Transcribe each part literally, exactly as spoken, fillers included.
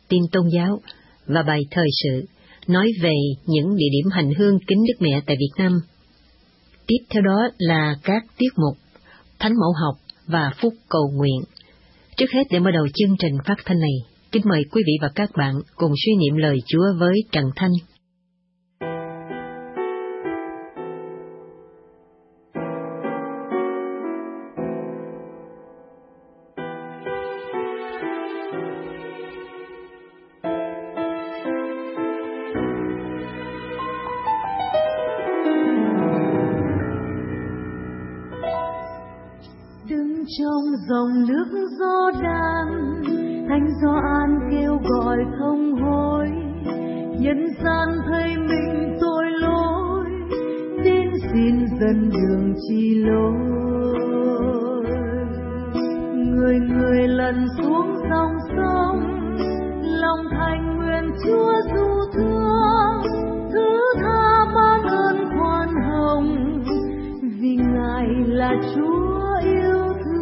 tin tôn giáo và bài thời sự nói về những địa điểm hành hương kính Đức Mẹ tại Việt Nam. Tiếp theo đó là các tiết mục Thánh Mẫu học và Phúc cầu nguyện. Trước hết, để mở đầu chương trình phát thanh này, kính mời quý vị và các bạn cùng suy niệm lời Chúa với Trần Thanh. Trong dòng nước gió đan, thánh Gioan kêu gọi không hối, nhân gian thấy mình tội lỗi, đến xin dẫn đường chỉ lối. Người người lần xuống dòng sông, lòng thành nguyện Chúa du thương, thứ tha ban ơn khoan hồng, vì Ngài là Chúa yêu.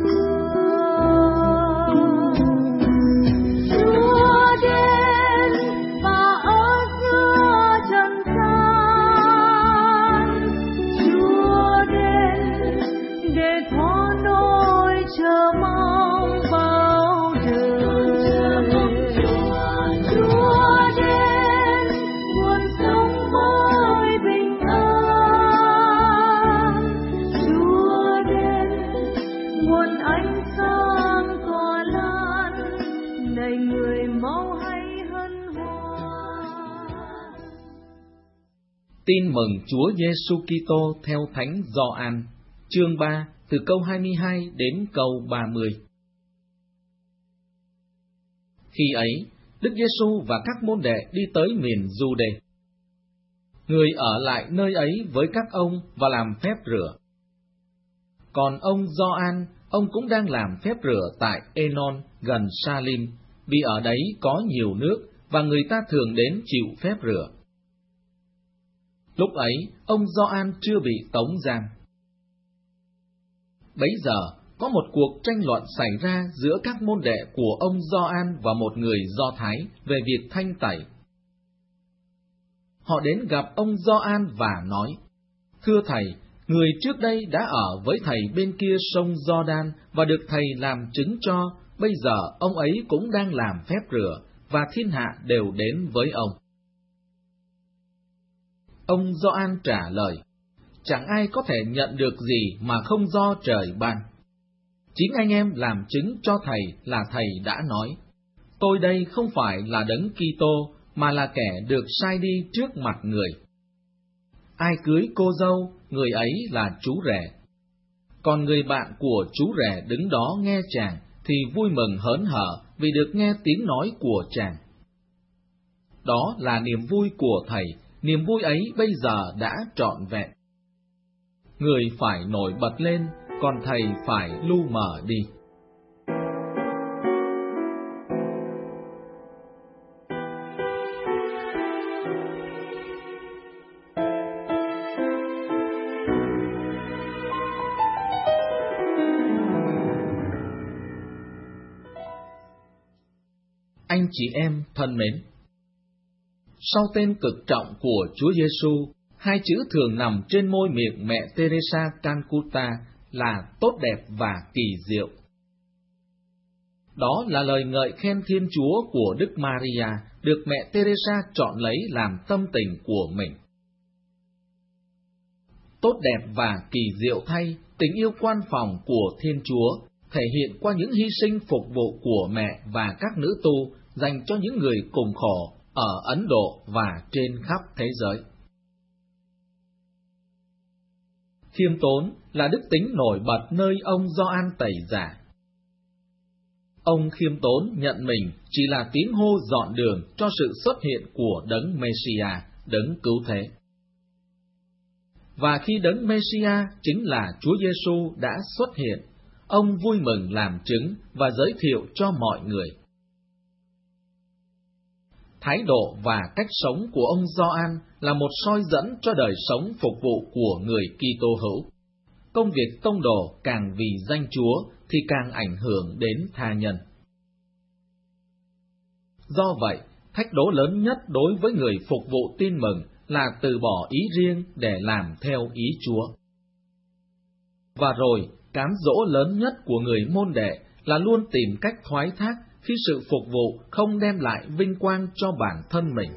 Tin mừng Chúa Giêsu Kitô theo Thánh Gioan, chương ba, từ câu hai mươi hai đến câu ba mươi. Khi ấy, Đức Giêsu và các môn đệ đi tới miền Giu-đê. Người ở lại nơi ấy với các ông và làm phép rửa. Còn ông Gioan, ông cũng đang làm phép rửa tại Ênon gần Sa-lim, vì ở đấy có nhiều nước và người ta thường đến chịu phép rửa. Lúc ấy, ông Gioan chưa bị tống giam. Bấy giờ, có một cuộc tranh luận xảy ra giữa các môn đệ của ông Gioan và một người Do Thái về việc thanh tẩy. Họ đến gặp ông Gioan và nói: Thưa Thầy, người trước đây đã ở với Thầy bên kia sông Giođan và được Thầy làm chứng cho, bây giờ ông ấy cũng đang làm phép rửa, và thiên hạ đều đến với ông. Ông Gioan trả lời: Chẳng ai có thể nhận được gì mà không do trời ban. Chính anh em làm chứng cho Thầy là Thầy đã nói: Tôi đây không phải là Đấng Kitô, mà là kẻ được sai đi trước mặt người. Ai cưới cô dâu, người ấy là chú rể. Còn người bạn của chú rể đứng đó nghe chàng, thì vui mừng hớn hở vì được nghe tiếng nói của chàng. Đó là niềm vui của Thầy, niềm vui ấy bây giờ đã trọn vẹn. Người phải nổi bật lên, còn Thầy phải lu mờ đi. Anh chị em thân mến, sau tên cực trọng của Chúa Giêsu, hai chữ thường nằm trên môi miệng mẹ Teresa Calcutta là tốt đẹp và kỳ diệu. Đó là lời ngợi khen Thiên Chúa của Đức Maria, được mẹ Teresa chọn lấy làm tâm tình của mình. Tốt đẹp và kỳ diệu thay, tình yêu quan phòng của Thiên Chúa thể hiện qua những hy sinh phục vụ của mẹ và các nữ tu dành cho những người cùng khổ ở Ấn Độ và trên khắp thế giới. Khiêm tốn là đức tính nổi bật nơi ông Gioan Tẩy Giả. Ông khiêm tốn nhận mình chỉ là tiếng hô dọn đường cho sự xuất hiện của Đấng Mêsia, Đấng Cứu Thế. Và khi Đấng Mêsia chính là Chúa Giêsu đã xuất hiện, ông vui mừng làm chứng và giới thiệu cho mọi người. Thái độ và cách sống của ông Gioan là một soi dẫn cho đời sống phục vụ của người Kitô hữu. Công việc tông đồ càng vì danh Chúa thì càng ảnh hưởng đến tha nhân. Do vậy, thách đố lớn nhất đối với người phục vụ tin mừng là từ bỏ ý riêng để làm theo ý Chúa. Và rồi, cám dỗ lớn nhất của người môn đệ là luôn tìm cách thoái thác khi sự phục vụ không đem lại vinh quang cho bản thân mình.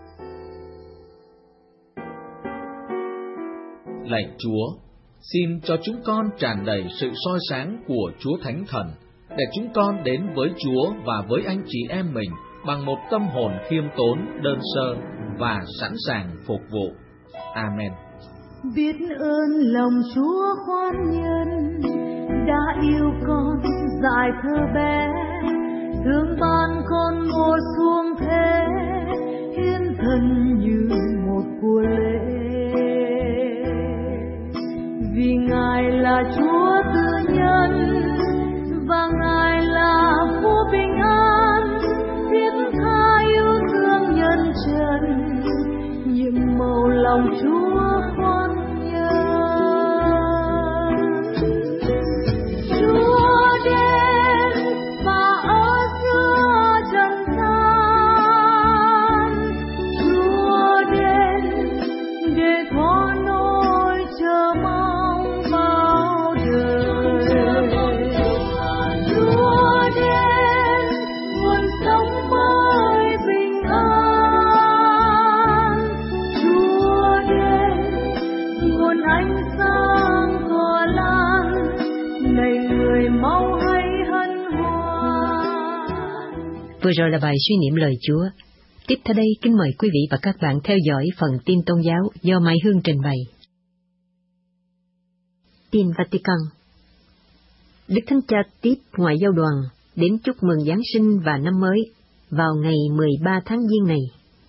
Lạy Chúa, xin cho chúng con tràn đầy sự soi sáng của Chúa Thánh Thần, để chúng con đến với Chúa và với anh chị em mình bằng một tâm hồn khiêm tốn, đơn sơ và sẵn sàng phục vụ. Amen. Biết ơn lòng Chúa khoan nhân, đã yêu con dại thơ bé, thương ban con mùa xuống thế, hiến thân như một của lễ. Vì Ngài là Chúa tự nhân, và Ngài là vua bình an, thiết tha yêu thương nhân trần, nhiệm màu lòng Chúa khoan nhân. Chúa đến và ở giữa trần gian, Chúa đến để có nỗi chờ mong bao đời. Chúa đến nguồn sống mới bình an, Chúa đến nguồn ánh sáng cỏ lan, này người mau hay hân hoan. Vừa rồi là bài suy niệm lời Chúa. Tiếp theo đây, kính mời quý vị và các bạn theo dõi phần tin tôn giáo do Mai Hương trình bày. Tin Vatican. Đức Thánh Cha tiếp ngoại giao đoàn đến chúc mừng Giáng sinh và năm mới vào ngày mười ba tháng Giêng này.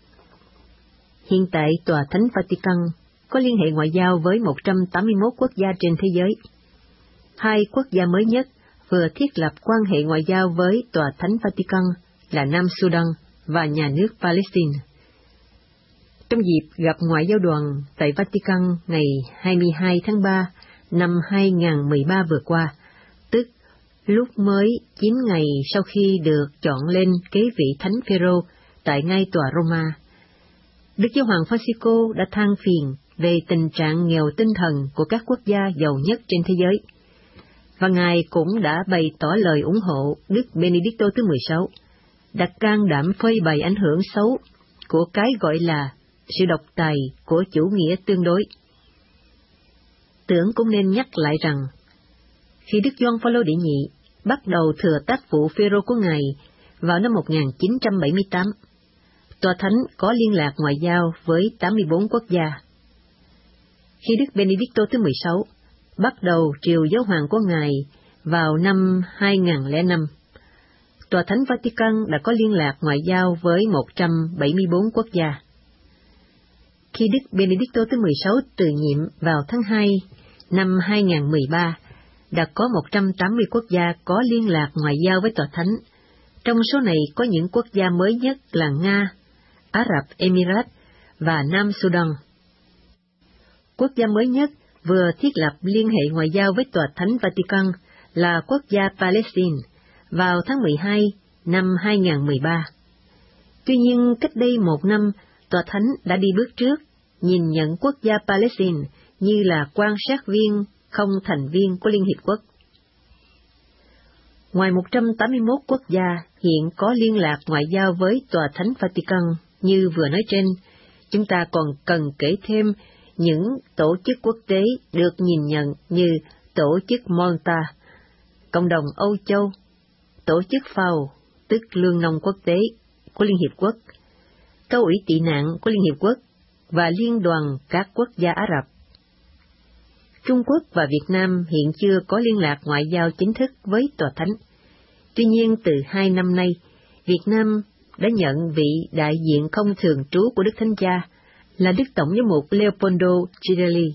Hiện tại, Tòa Thánh Vatican có liên hệ ngoại giao với một trăm tám mươi mốt quốc gia trên thế giới. Hai quốc gia mới nhất vừa thiết lập quan hệ ngoại giao với Tòa Thánh Vatican là Nam Sudan và nhà nước Palestine. Trong dịp gặp ngoại giao đoàn tại Vatican ngày hai mươi hai tháng ba năm hai nghìn không trăm mười ba vừa qua, tức lúc mới chín ngày sau khi được chọn lên kế vị Thánh Phêrô tại ngai tòa Roma, Đức Giáo hoàng Francisco đã than phiền về tình trạng nghèo tinh thần của các quốc gia giàu nhất trên thế giới, và Ngài cũng đã bày tỏ lời ủng hộ Đức Benedicto thứ mười sáu, đặt can đảm phơi bày ảnh hưởng xấu của cái gọi là sự độc tài của chủ nghĩa tương đối. Tưởng cũng nên nhắc lại rằng, khi Đức Gioan Phaolô đệ nhị bắt đầu thừa tác vụ Phêrô của Ngài vào năm một nghìn chín trăm bảy mươi tám, Tòa Thánh có liên lạc ngoại giao với tám mươi bốn quốc gia. Khi Đức Benedicto thứ mười sáu bắt đầu triều giáo hoàng của Ngài vào năm hai nghìn không trăm lẻ năm, Tòa Thánh Vatican đã có liên lạc ngoại giao với một trăm bảy mươi bốn quốc gia. Khi Đức Benedicto thứ mười sáu từ nhiệm vào tháng hai năm hai nghìn không trăm mười ba, đã có một trăm tám mươi quốc gia có liên lạc ngoại giao với Tòa Thánh. Trong số này có những quốc gia mới nhất là Nga, Ả Rập Emirates và Nam Sudan. Quốc gia mới nhất vừa thiết lập liên hệ ngoại giao với Tòa Thánh Vatican là quốc gia Palestine vào tháng mười hai năm hai nghìn không trăm mười ba. Tuy nhiên, cách đây một năm, Tòa Thánh đã đi bước trước, nhìn nhận quốc gia Palestine như là quan sát viên không thành viên của Liên Hiệp Quốc. Ngoài một trăm tám mươi mốt quốc gia hiện có liên lạc ngoại giao với Tòa Thánh Vatican như vừa nói trên, chúng ta còn cần kể thêm những tổ chức quốc tế được nhìn nhận như Tổ chức Malta, Cộng đồng Âu Châu, Tổ chức ép a o, tức Lương nông quốc tế của Liên Hiệp Quốc, Cao ủy tị nạn của Liên Hiệp Quốc và Liên đoàn các quốc gia Ả Rập. Trung Quốc và Việt Nam hiện chưa có liên lạc ngoại giao chính thức với Tòa Thánh. Tuy nhiên, từ hai năm nay, Việt Nam đã nhận vị đại diện không thường trú của Đức Thánh Cha là Đức Tổng giám mục Leopoldo Girelli.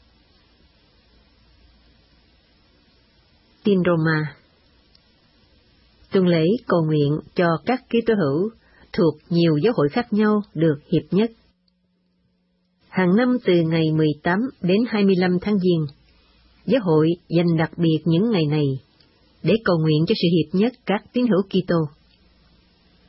Tin Roma. Tuần lễ cầu nguyện cho các Kitô hữu thuộc nhiều giáo hội khác nhau được hiệp nhất. Hàng năm từ ngày mười tám đến hai mươi lăm tháng Giêng, giáo hội dành đặc biệt những ngày này để cầu nguyện cho sự hiệp nhất các tín hữu Kitô.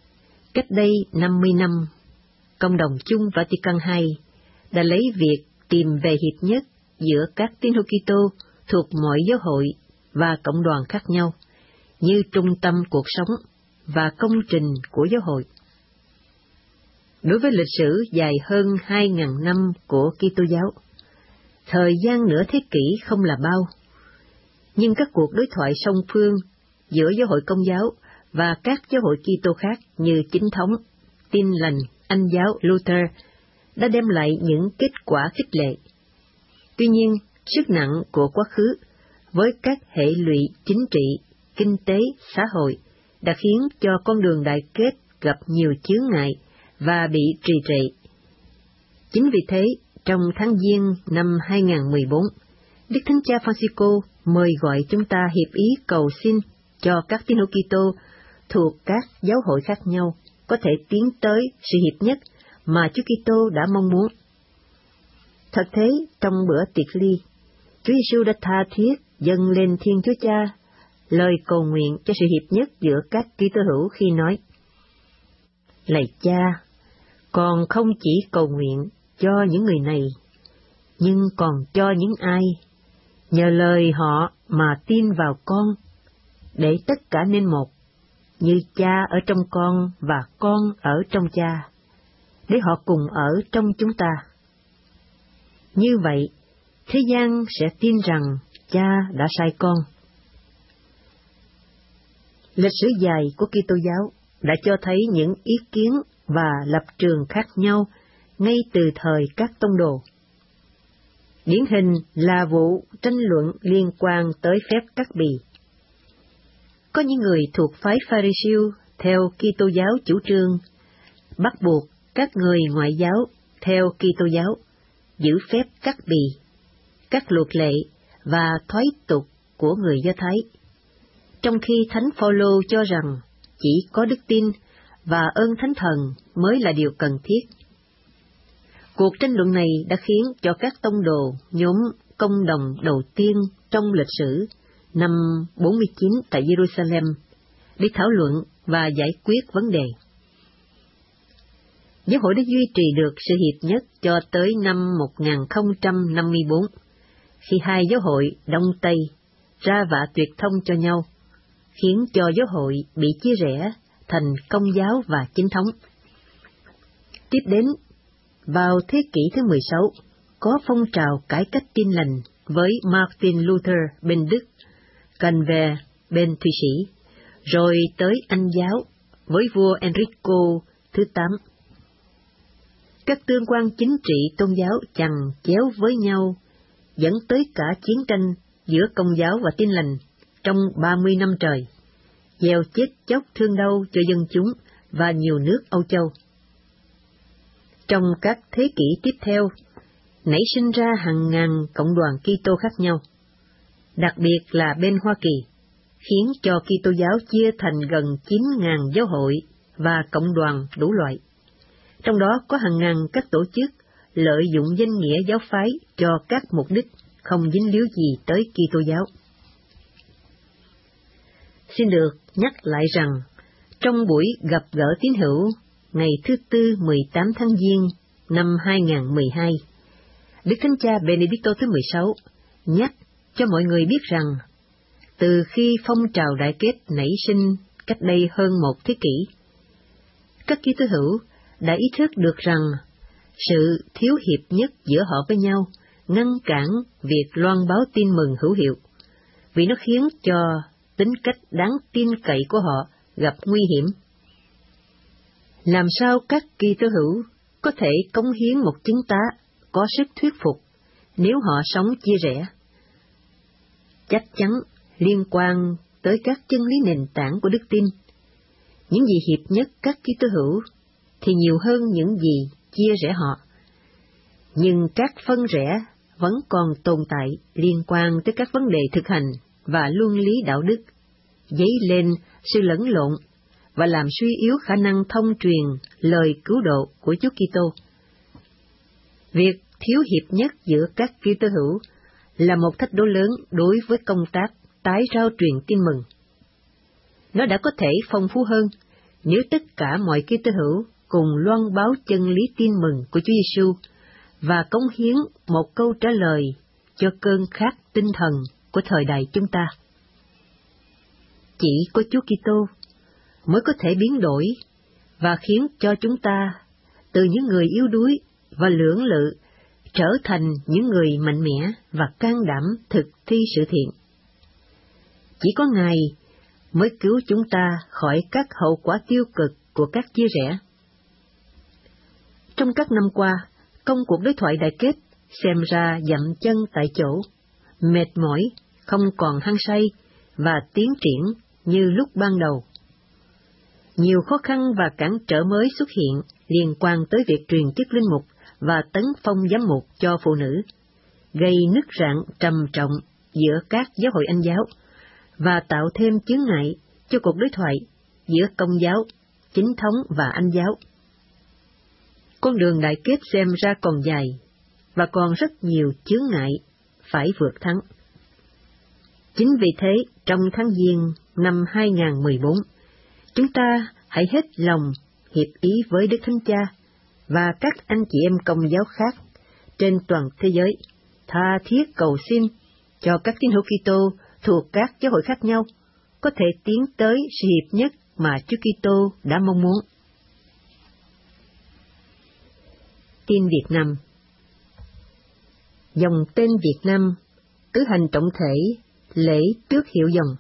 Cách đây năm mươi năm, Cộng đồng chung Vatican hai đã lấy việc tìm về hiệp nhất giữa các tín hữu Kitô thuộc mọi giáo hội và cộng đoàn khác nhau như trung tâm cuộc sống và công trình của giáo hội. Đối với lịch sử dài hơn hai ngàn năm của Kitô giáo, thời gian nửa thế kỷ không là bao, nhưng các cuộc đối thoại song phương giữa giáo hội Công giáo và các giáo hội Kitô khác như Chính thống, Tin lành, Anh giáo, Luther đã đem lại những kết quả khích lệ. Tuy nhiên, sức nặng của quá khứ với các hệ lụy chính trị, kinh tế, xã hội đã khiến cho con đường đại kết gặp nhiều chướng ngại và bị trì trệ. Chính vì thế, trong tháng Giêng năm hai nghìn không trăm mười bốn, Đức Thánh Cha Francisco mời gọi chúng ta hiệp ý cầu xin cho các tín hữu Kitô thuộc các giáo hội khác nhau có thể tiến tới sự hiệp nhất mà Chúa Kitô đã mong muốn. Thật thế, trong bữa tiệc ly, Chúa Giêsu đã tha thiết dâng lên Thiên Chúa Cha lời cầu nguyện cho sự hiệp nhất giữa các Kitô hữu khi nói: Lạy Cha, con không chỉ cầu nguyện cho những người này, nhưng còn cho những ai nhờ lời họ mà tin vào con, để tất cả nên một, như Cha ở trong con và con ở trong Cha, để họ cùng ở trong chúng ta. Như vậy, thế gian sẽ tin rằng Cha đã sai con. Lịch sử dài của Kitô giáo đã cho thấy những ý kiến và lập trường khác nhau ngay từ thời các tông đồ. Điển hình là vụ tranh luận liên quan tới phép cắt bì. Có những người thuộc phái Pha-ri-siêu theo Kitô giáo chủ trương bắt buộc các người ngoại giáo theo Kitô giáo giữ phép cắt bì, các luật lệ và thói tục của người Do Thái, trong khi Thánh Phaolô cho rằng chỉ có đức tin và ơn Thánh Thần mới là điều cần thiết. Cuộc tranh luận này đã khiến cho các tông đồ nhóm công đồng đầu tiên trong lịch sử năm bốn mươi chín tại Jerusalem để thảo luận và giải quyết vấn đề. Giáo hội đã duy trì được sự hiệp nhất cho tới năm một nghìn không trăm năm mươi bốn, khi hai giáo hội Đông Tây ra vạ tuyệt thông cho nhau, khiến cho giáo hội bị chia rẽ thành Công giáo và Chính thống. Tiếp đến, vào thế kỷ thứ mười sáu, có phong trào cải cách Tin lành với Martin Luther bên Đức, Calvin bên Thụy Sĩ, rồi tới Anh giáo với vua Enrico thứ tám. Các tương quan chính trị tôn giáo chằng chéo với nhau, dẫn tới cả chiến tranh giữa Công giáo và Tin lành trong ba mươi năm trời, gieo chết chóc thương đau cho dân chúng và nhiều nước Âu Châu. Trong các thế kỷ tiếp theo, nảy sinh ra hàng ngàn cộng đoàn Kitô khác nhau, đặc biệt là bên Hoa Kỳ, khiến cho Kitô giáo chia thành gần chín nghìn giáo hội và cộng đoàn đủ loại. Trong đó có hàng ngàn các tổ chức lợi dụng danh nghĩa giáo phái cho các mục đích không dính líu gì tới Kitô giáo. Xin được nhắc lại rằng, trong buổi gặp gỡ tín hữu ngày thứ Tư mười tám tháng Giêng năm hai nghìn không trăm mười hai, Đức Thánh Cha Benedicto thứ mười sáu nhắc cho mọi người biết rằng, từ khi phong trào đại kết nảy sinh cách đây hơn một thế kỷ, các Kitô hữu đã ý thức được rằng sự thiếu hiệp nhất giữa họ với nhau ngăn cản việc loan báo tin mừng hữu hiệu, vì nó khiến cho tính cách đáng tin cậy của họ gặp nguy hiểm. Làm sao các Kitô hữu có thể cống hiến một chứng tá có sức thuyết phục nếu họ sống chia rẽ? Chắc chắn liên quan tới các chân lý nền tảng của đức tin. Những gì hiệp nhất các Kitô hữu thì nhiều hơn những gì chia rẽ họ. Nhưng các phân rẽ vẫn còn tồn tại liên quan tới các vấn đề thực hành và luân lý đạo đức, dấy lên sự lẫn lộn và làm suy yếu khả năng thông truyền lời cứu độ của Chúa Kitô. Việc thiếu hiệp nhất giữa các Kitô hữu là một thách đố lớn đối với công tác tái rao truyền tin mừng. Nó đã có thể phong phú hơn nếu tất cả mọi Kitô hữu cùng loan báo chân lý tin mừng của Chúa Giêsu và cống hiến một câu trả lời cho cơn khát tinh thần của thời đại chúng ta. Chỉ có Chúa Kitô mới có thể biến đổi và khiến cho chúng ta từ những người yếu đuối và lưỡng lự trở thành những người mạnh mẽ và can đảm thực thi sự thiện. Chỉ có Ngài mới cứu chúng ta khỏi các hậu quả tiêu cực của các chia rẽ. Trong các năm qua, công cuộc đối thoại đại kết xem ra dậm chân tại chỗ, mệt mỏi, không còn hăng say và tiến triển như lúc ban đầu. Nhiều khó khăn và cản trở mới xuất hiện liên quan tới việc truyền chức linh mục và tấn phong giám mục cho phụ nữ, gây nứt rạn trầm trọng giữa các giáo hội Anh giáo và tạo thêm chướng ngại cho cuộc đối thoại giữa Công giáo, Chính thống và Anh giáo. Con đường đại kết xem ra còn dài và còn rất nhiều chướng ngại phải vượt thắng. Chính vì thế, trong tháng Giêng năm hai nghìn không trăm mười bốn, chúng ta hãy hết lòng hiệp ý với Đức Thánh Cha và các anh chị em Công giáo khác trên toàn thế giới, tha thiết cầu xin cho các tín hữu Kitô thuộc các giáo hội khác nhau có thể tiến tới sự hiệp nhất mà Chúa Kitô đã mong muốn. Tin Việt Nam. Dòng tên Việt Nam cử hành trọng thể lễ tước hiệu dòng.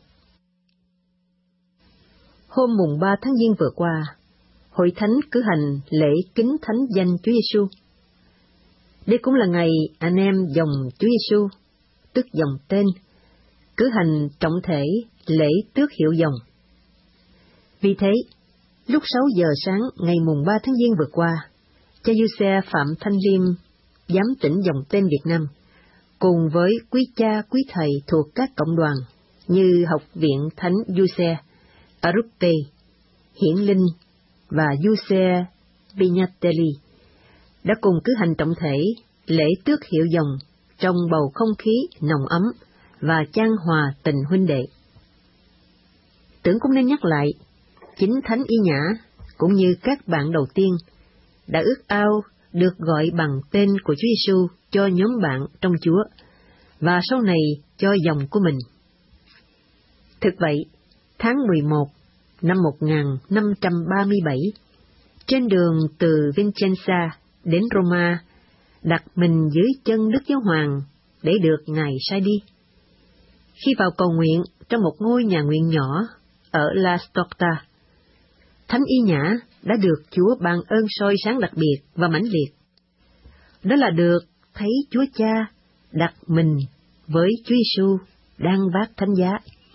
Hôm mùng ba tháng Giêng vừa qua, Hội Thánh cử hành lễ kính thánh danh Chúa Giêsu. Đây cũng là ngày anh em dòng Chúa Giêsu, tức dòng tên, cử hành trọng thể lễ tước hiệu dòng. Vì thế, lúc sáu giờ sáng ngày mùng ba tháng Giêng vừa qua, cha Giuse Phạm Thanh Liêm, giám tỉnh dòng tên Việt Nam, cùng với quý cha quý thầy thuộc các cộng đoàn như Học viện Thánh Giuse, Arupe, Hiển Linh và Giuse Pignatelli đã cùng cử hành trọng thể lễ tước hiệu dòng trong bầu không khí nồng ấm và chan hòa tình huynh đệ. Tưởng cũng nên nhắc lại, chính Thánh Y Nhã cũng như các bạn đầu tiên đã ước ao được gọi bằng tên của Chúa Giêsu cho nhóm bạn trong Chúa và sau này cho dòng của mình. Thực vậy, tháng mười một năm một nghìn năm trăm ba mươi bảy, trên đường từ Vicenza đến Roma, đặt mình dưới chân Đức Giáo Hoàng để được Ngài sai đi. Khi vào cầu nguyện trong một ngôi nhà nguyện nhỏ ở La Storta, Thánh Y Nhã đã được Chúa ban ơn soi sáng đặc biệt và mãnh liệt. Đó là được thấy Chúa Cha đặt mình với Chúa Giêsu đang vác thánh giá.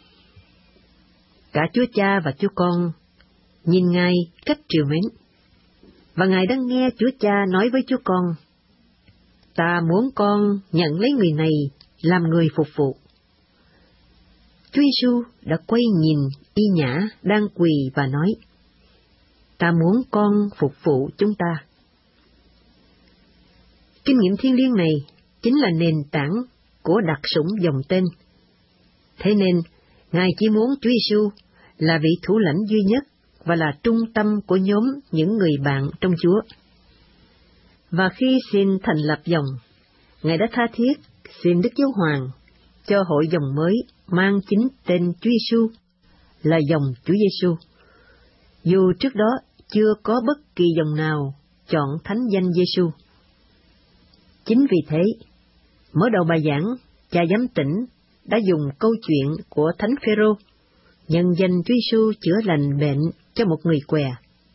Cả Chúa Cha và Chúa Con nhìn Ngài cách trìu mến, và Ngài đang nghe Chúa Cha nói với Chúa Con: "Ta muốn con nhận lấy người này làm người phục vụ." Chúa Giêsu đã quay nhìn Y Nhã đang quỳ và nói: "Ta muốn con phục vụ chúng ta." Kinh nghiệm thiêng liêng này chính là nền tảng của đặc sủng dòng tên. Thế nên, Ngài chỉ muốn Chúa Giêsu là vị thủ lãnh duy nhất và là trung tâm của nhóm những người bạn trong Chúa. Và khi xin thành lập dòng, Ngài đã tha thiết xin Đức Giáo Hoàng cho hội dòng mới mang chính tên Chúa Giêsu là dòng Chúa Giêsu, dù trước đó chưa có bất kỳ dòng nào chọn thánh danh Giêsu. Chính vì thế, mở đầu bài giảng, cha giám tỉnh đã dùng câu chuyện của Thánh Phêrô nhân danh Chúa Giêsu chữa lành bệnh cho một người què.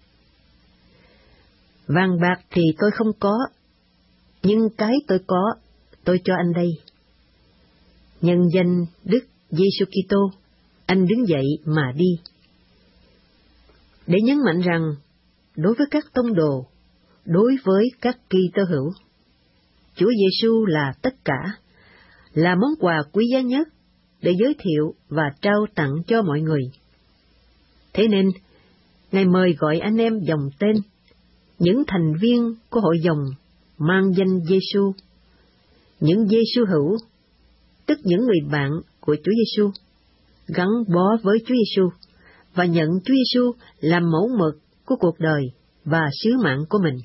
Vàng bạc thì tôi không có, nhưng cái tôi có, tôi cho anh đây. Nhân danh Đức Giêsu Kitô, anh đứng dậy mà đi. Để nhấn mạnh rằng, đối với các tông đồ, đối với các Kitô hữu, Chúa Giêsu là tất cả, là món quà quý giá nhất để giới thiệu và trao tặng cho mọi người. Thế nên, Ngài mời gọi anh em dòng tên, những thành viên của hội dòng mang danh Giêsu, những Giêsu hữu, tức những người bạn của Chúa Giêsu, gắn bó với Chúa Giêsu và nhận Chúa Giêsu làm mẫu mực của cuộc đời và sứ mạng của mình.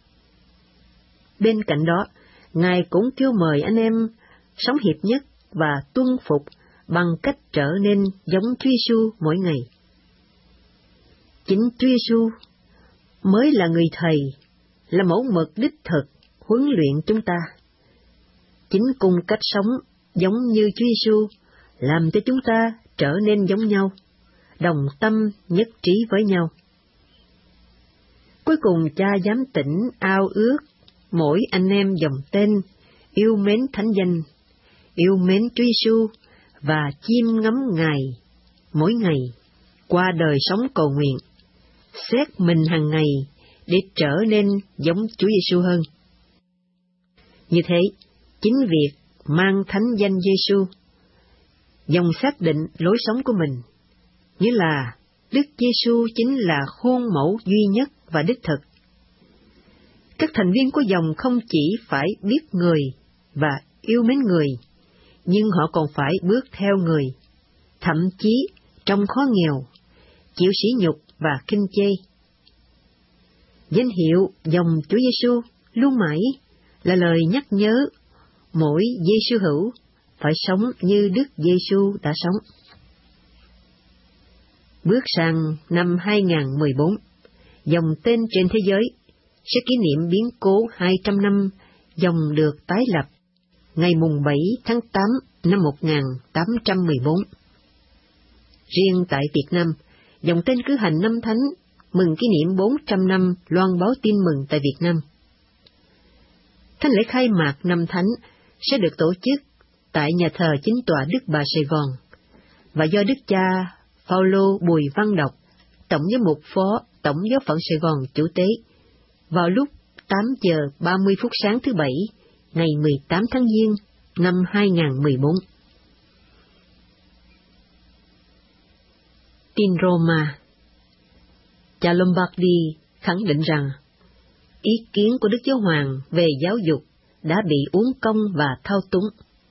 Bên cạnh đó, Ngài cũng kêu mời anh em sống hiệp nhất và tuân phục bằng cách trở nên giống Chúa Giêsu mỗi ngày. Chính Chúa Giêsu mới là người thầy, là mẫu mực đích thực huấn luyện chúng ta. Chính cùng cách sống giống như Chúa Giêsu làm cho chúng ta trở nên giống nhau, đồng tâm nhất trí với nhau. Cuối cùng, Cha giám tỉnh ao ước mỗi anh em dòng tên yêu mến thánh danh, yêu mến Chúa Giêsu và chiêm ngắm Ngài mỗi ngày qua đời sống cầu nguyện, xét mình hàng ngày để trở nên giống Chúa Giêsu hơn. Như thế, chính việc mang thánh danh Giêsu, dòng xác định lối sống của mình, như là Đức Giêsu chính là khuôn mẫu duy nhất và đích thực. Các thành viên của dòng không chỉ phải biết người và yêu mến người, nhưng họ còn phải bước theo người, thậm chí trong khó nghèo, chịu sỉ nhục và khinh chê. Danh hiệu dòng Chúa Giêsu luôn mãi là lời nhắc nhớ mỗi Giêsu hữu phải sống như Đức Giêsu đã sống. Bước sang năm hai nghìn không trăm mười bốn, dòng tên trên thế giới sẽ kỷ niệm biến cố hai trăm năm dòng được tái lập, ngày mùng bảy tháng tám năm một nghìn tám trăm mười bốn. Riêng tại Việt Nam, dòng tên cử hành năm thánh mừng kỷ niệm bốn trăm năm loan báo tin mừng tại Việt Nam. Thánh lễ khai mạc năm thánh sẽ được tổ chức tại nhà thờ Chính tọa Đức Bà Sài Gòn, và do Đức cha Phaolô Bùi Văn Đọc, Tổng giám mục phó Tổng giáo phận Sài Gòn chủ tế, vào lúc tám giờ ba mươi phút sáng thứ Bảy, ngày mười tám tháng Giêng năm hai nghìn không trăm mười bốn. Tin Roma. Cha Lombardi khẳng định rằng ý kiến của Đức Giáo Hoàng về giáo dục đã bị uốn cong và thao túng.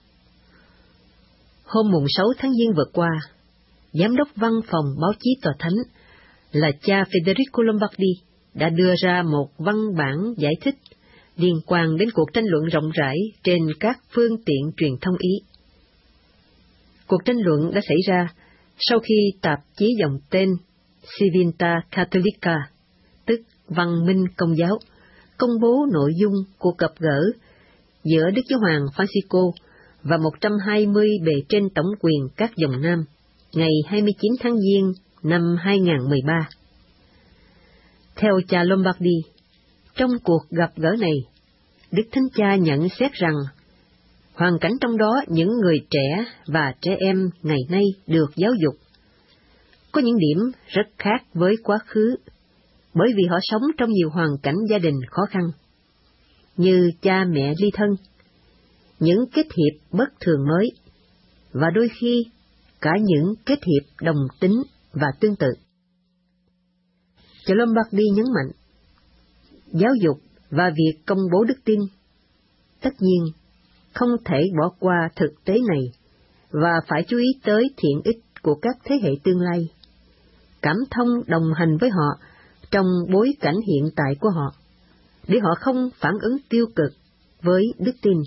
Hôm mùng sáu tháng Giêng vừa qua, Giám đốc Văn phòng Báo chí Tòa Thánh là cha Federico Lombardi đã đưa ra một văn bản giải thích liên quan đến cuộc tranh luận rộng rãi trên các phương tiện truyền thông Ý. Cuộc tranh luận đã xảy ra sau khi tạp chí dòng tên Civiltà Cattolica, tức Văn minh Công giáo, công bố nội dung cuộc gặp gỡ giữa Đức Giáo hoàng Francisco và một trăm hai mươi bề trên tổng quyền các dòng Nam, ngày hai mươi chín tháng Giêng năm hai nghìn không trăm mười ba. Theo cha Lombardi, trong cuộc gặp gỡ này, Đức Thánh Cha nhận xét rằng hoàn cảnh trong đó những người trẻ và trẻ em ngày nay được giáo dục có những điểm rất khác với quá khứ, bởi vì họ sống trong nhiều hoàn cảnh gia đình khó khăn, như cha mẹ ly thân, những kết hiệp bất thường mới, và đôi khi cả những kết hiệp đồng tính và tương tự. Cha Lombardi nhấn mạnh, giáo dục và việc công bố đức tin, tất nhiên, không thể bỏ qua thực tế này và phải chú ý tới thiện ích của các thế hệ tương lai, cảm thông đồng hành với họ trong bối cảnh hiện tại của họ, để họ không phản ứng tiêu cực với đức tin.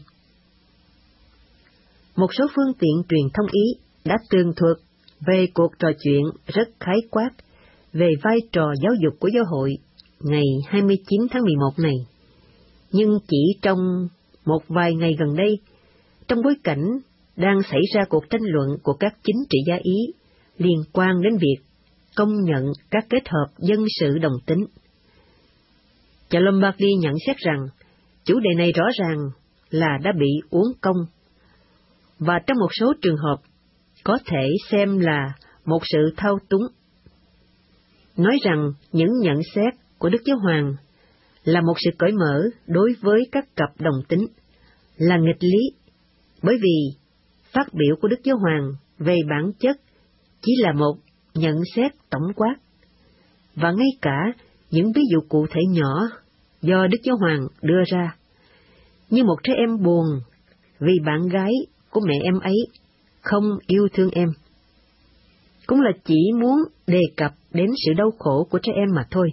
Một số phương tiện truyền thông Ý đã tường thuật về cuộc trò chuyện rất khái quát về vai trò giáo dục của giáo hội ngày hai mươi chín tháng mười một này, nhưng chỉ trong một vài ngày gần đây, trong bối cảnh đang xảy ra cuộc tranh luận của các chính trị gia Ý liên quan đến việc công nhận các kết hợp dân sự đồng tính, cha Lombardi nhận xét rằng chủ đề này rõ ràng là đã bị uốn cong, và trong một số trường hợp có thể xem là một sự thao túng. Nói rằng những nhận xét của Đức Giáo Hoàng là một sự cởi mở đối với các cặp đồng tính là nghịch lý, bởi vì phát biểu của Đức Giáo Hoàng về bản chất chỉ là một nhận xét tổng quát, và ngay cả những ví dụ cụ thể nhỏ do Đức Giáo Hoàng đưa ra, như một trẻ em buồn vì bạn gái của mẹ em ấy không yêu thương em, cũng là chỉ muốn đề cập đến sự đau khổ của trẻ em mà thôi.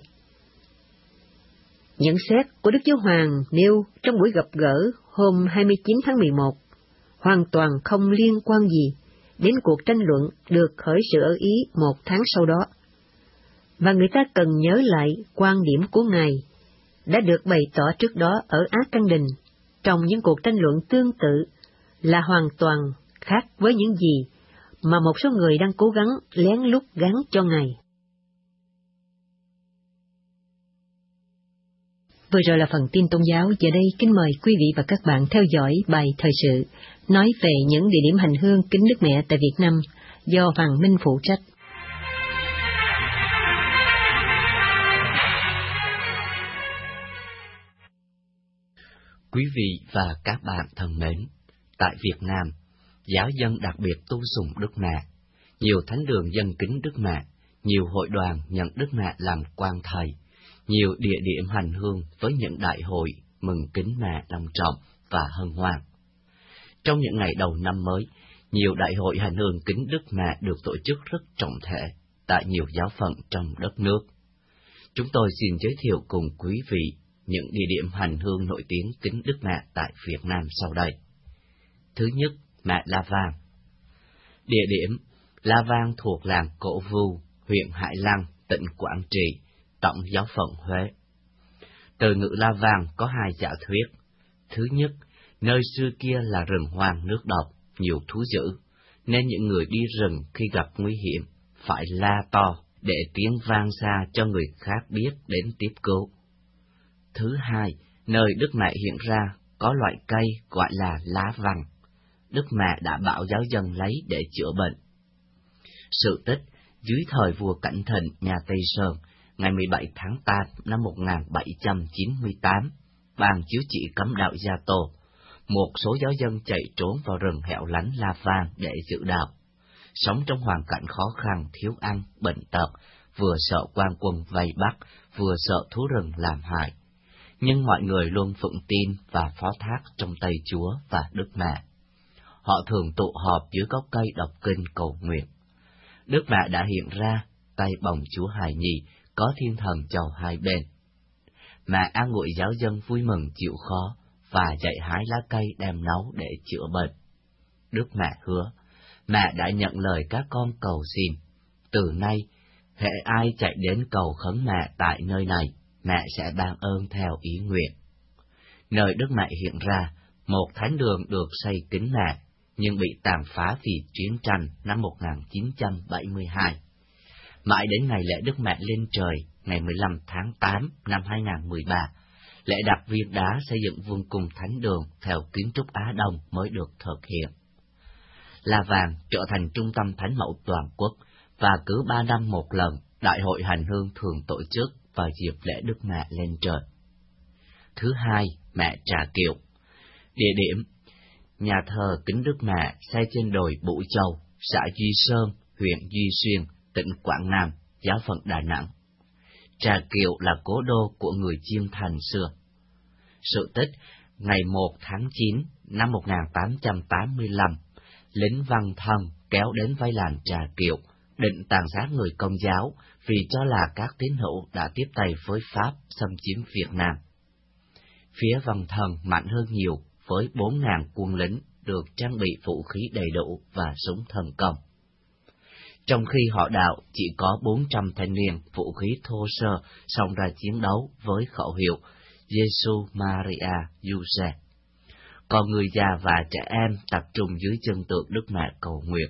Nhận xét của Đức Giáo Hoàng nêu trong buổi gặp gỡ hôm hai mươi chín tháng mười một hoàn toàn không liên quan gì đến cuộc tranh luận được khởi sự ở Ý một tháng sau đó. Và người ta cần nhớ lại quan điểm của Ngài đã được bày tỏ trước đó ở Á Căn Đình trong những cuộc tranh luận tương tự là hoàn toàn khác với những gì mà một số người đang cố gắng lén lút gán cho Ngài. Vừa rồi là phần tin tôn giáo, giờ đây kính mời quý vị và các bạn theo dõi bài thời sự nói về những địa điểm hành hương kính Đức Mẹ tại Việt Nam do Hoàng Minh phụ trách. Quý vị và các bạn thân mến, tại Việt Nam, giáo dân đặc biệt tu sùng Đức Mẹ, nhiều thánh đường dân kính Đức Mẹ, nhiều hội đoàn nhận Đức Mẹ làm quan thầy, nhiều địa điểm hành hương với những đại hội mừng kính Mẹ long trọng và hân hoan. Trong những ngày đầu năm mới, nhiều đại hội hành hương kính Đức Mẹ được tổ chức rất trọng thể tại nhiều giáo phận trong đất nước. Chúng tôi xin giới thiệu cùng quý vị những địa điểm hành hương nổi tiếng kính Đức Mẹ tại Việt Nam sau đây. Thứ nhất, Mẹ La Vang. Địa điểm La Vang thuộc làng Cổ Vu, huyện Hải Lăng, tỉnh Quảng Trị, tổng giáo phận Huế. Từ ngữ La Vang có hai giả thuyết. Thứ nhất, nơi xưa kia là rừng hoang nước độc, nhiều thú dữ, nên những người đi rừng khi gặp nguy hiểm phải la to để tiếng vang xa cho người khác biết đến tiếp cứu. Thứ hai, nơi Đức Mẹ hiện ra có loại cây gọi là lá vàng. Đức Mẹ đã bảo giáo dân lấy để chữa bệnh. Sự tích, dưới thời vua Cảnh Thịnh nhà Tây Sơn, ngày mười bảy tháng tám năm một nghìn bảy trăm chín mươi tám, ban chiếu chỉ cấm đạo Gia Tô, một số giáo dân chạy trốn vào rừng hẻo lánh La Vang để giữ đạo. Sống trong hoàn cảnh khó khăn, thiếu ăn, bệnh tật, vừa sợ quan quân vây bắt, vừa sợ thú rừng làm hại. Nhưng mọi người luôn phụng tin và phó thác trong tay Chúa và Đức Mẹ. Họ thường tụ họp dưới gốc cây đọc kinh cầu nguyện. Đức Mẹ đã hiện ra, tay bồng Chúa hài nhi, có thiên thần chầu hai bên. Mẹ an ủi giáo dân vui mừng chịu khó và dạy hái lá cây đem nấu để chữa bệnh. Đức Mẹ hứa, mẹ đã nhận lời các con cầu xin. Từ nay, hễ ai chạy đến cầu khấn mẹ tại nơi này, mẹ sẽ ban ơn theo ý nguyện. Nơi Đức Mẹ hiện ra, một thánh đường được xây kính mẹ, nhưng bị tàn phá vì chiến tranh năm một nghìn chín trăm bảy mươi hai. Mãi đến ngày lễ Đức Mẹ lên trời, ngày mười lăm tháng tám năm hai nghìn mười ba, lễ đặt viên đá xây dựng vương cung thánh đường theo kiến trúc Á Đông mới được thực hiện. La Vang trở thành trung tâm thánh mẫu toàn quốc, và cứ ba năm một lần, đại hội hành hương thường tổ chức vào dịp lễ Đức Mẹ lên trời. Thứ hai, Mẹ Trà Kiệu. Địa điểm, nhà thờ kính Đức Mẹ xây trên đồi Bụ Châu, xã Duy Sơn, huyện Duy Xuyên, tỉnh Quảng Nam, giáo phận Đà Nẵng. Trà Kiệu là cố đô của người Chiêm Thành xưa. Sự tích, ngày một tháng chín năm một nghìn tám trăm tám mươi lăm, lính Văn Thân kéo đến vây làm Trà Kiệu, định tàn sát người Công giáo vì cho là các tín hữu đã tiếp tay với Pháp xâm chiếm Việt Nam. Phía Văn Thân mạnh hơn nhiều với bốn nghìn quân lính được trang bị vũ khí đầy đủ và súng thần công. Trong khi họ đạo chỉ có bốn trăm thanh niên vũ khí thô sơ xông ra chiến đấu với khẩu hiệu Giêsu Maria Giuse. Còn người già và trẻ em tập trung dưới chân tượng Đức Mẹ cầu nguyện.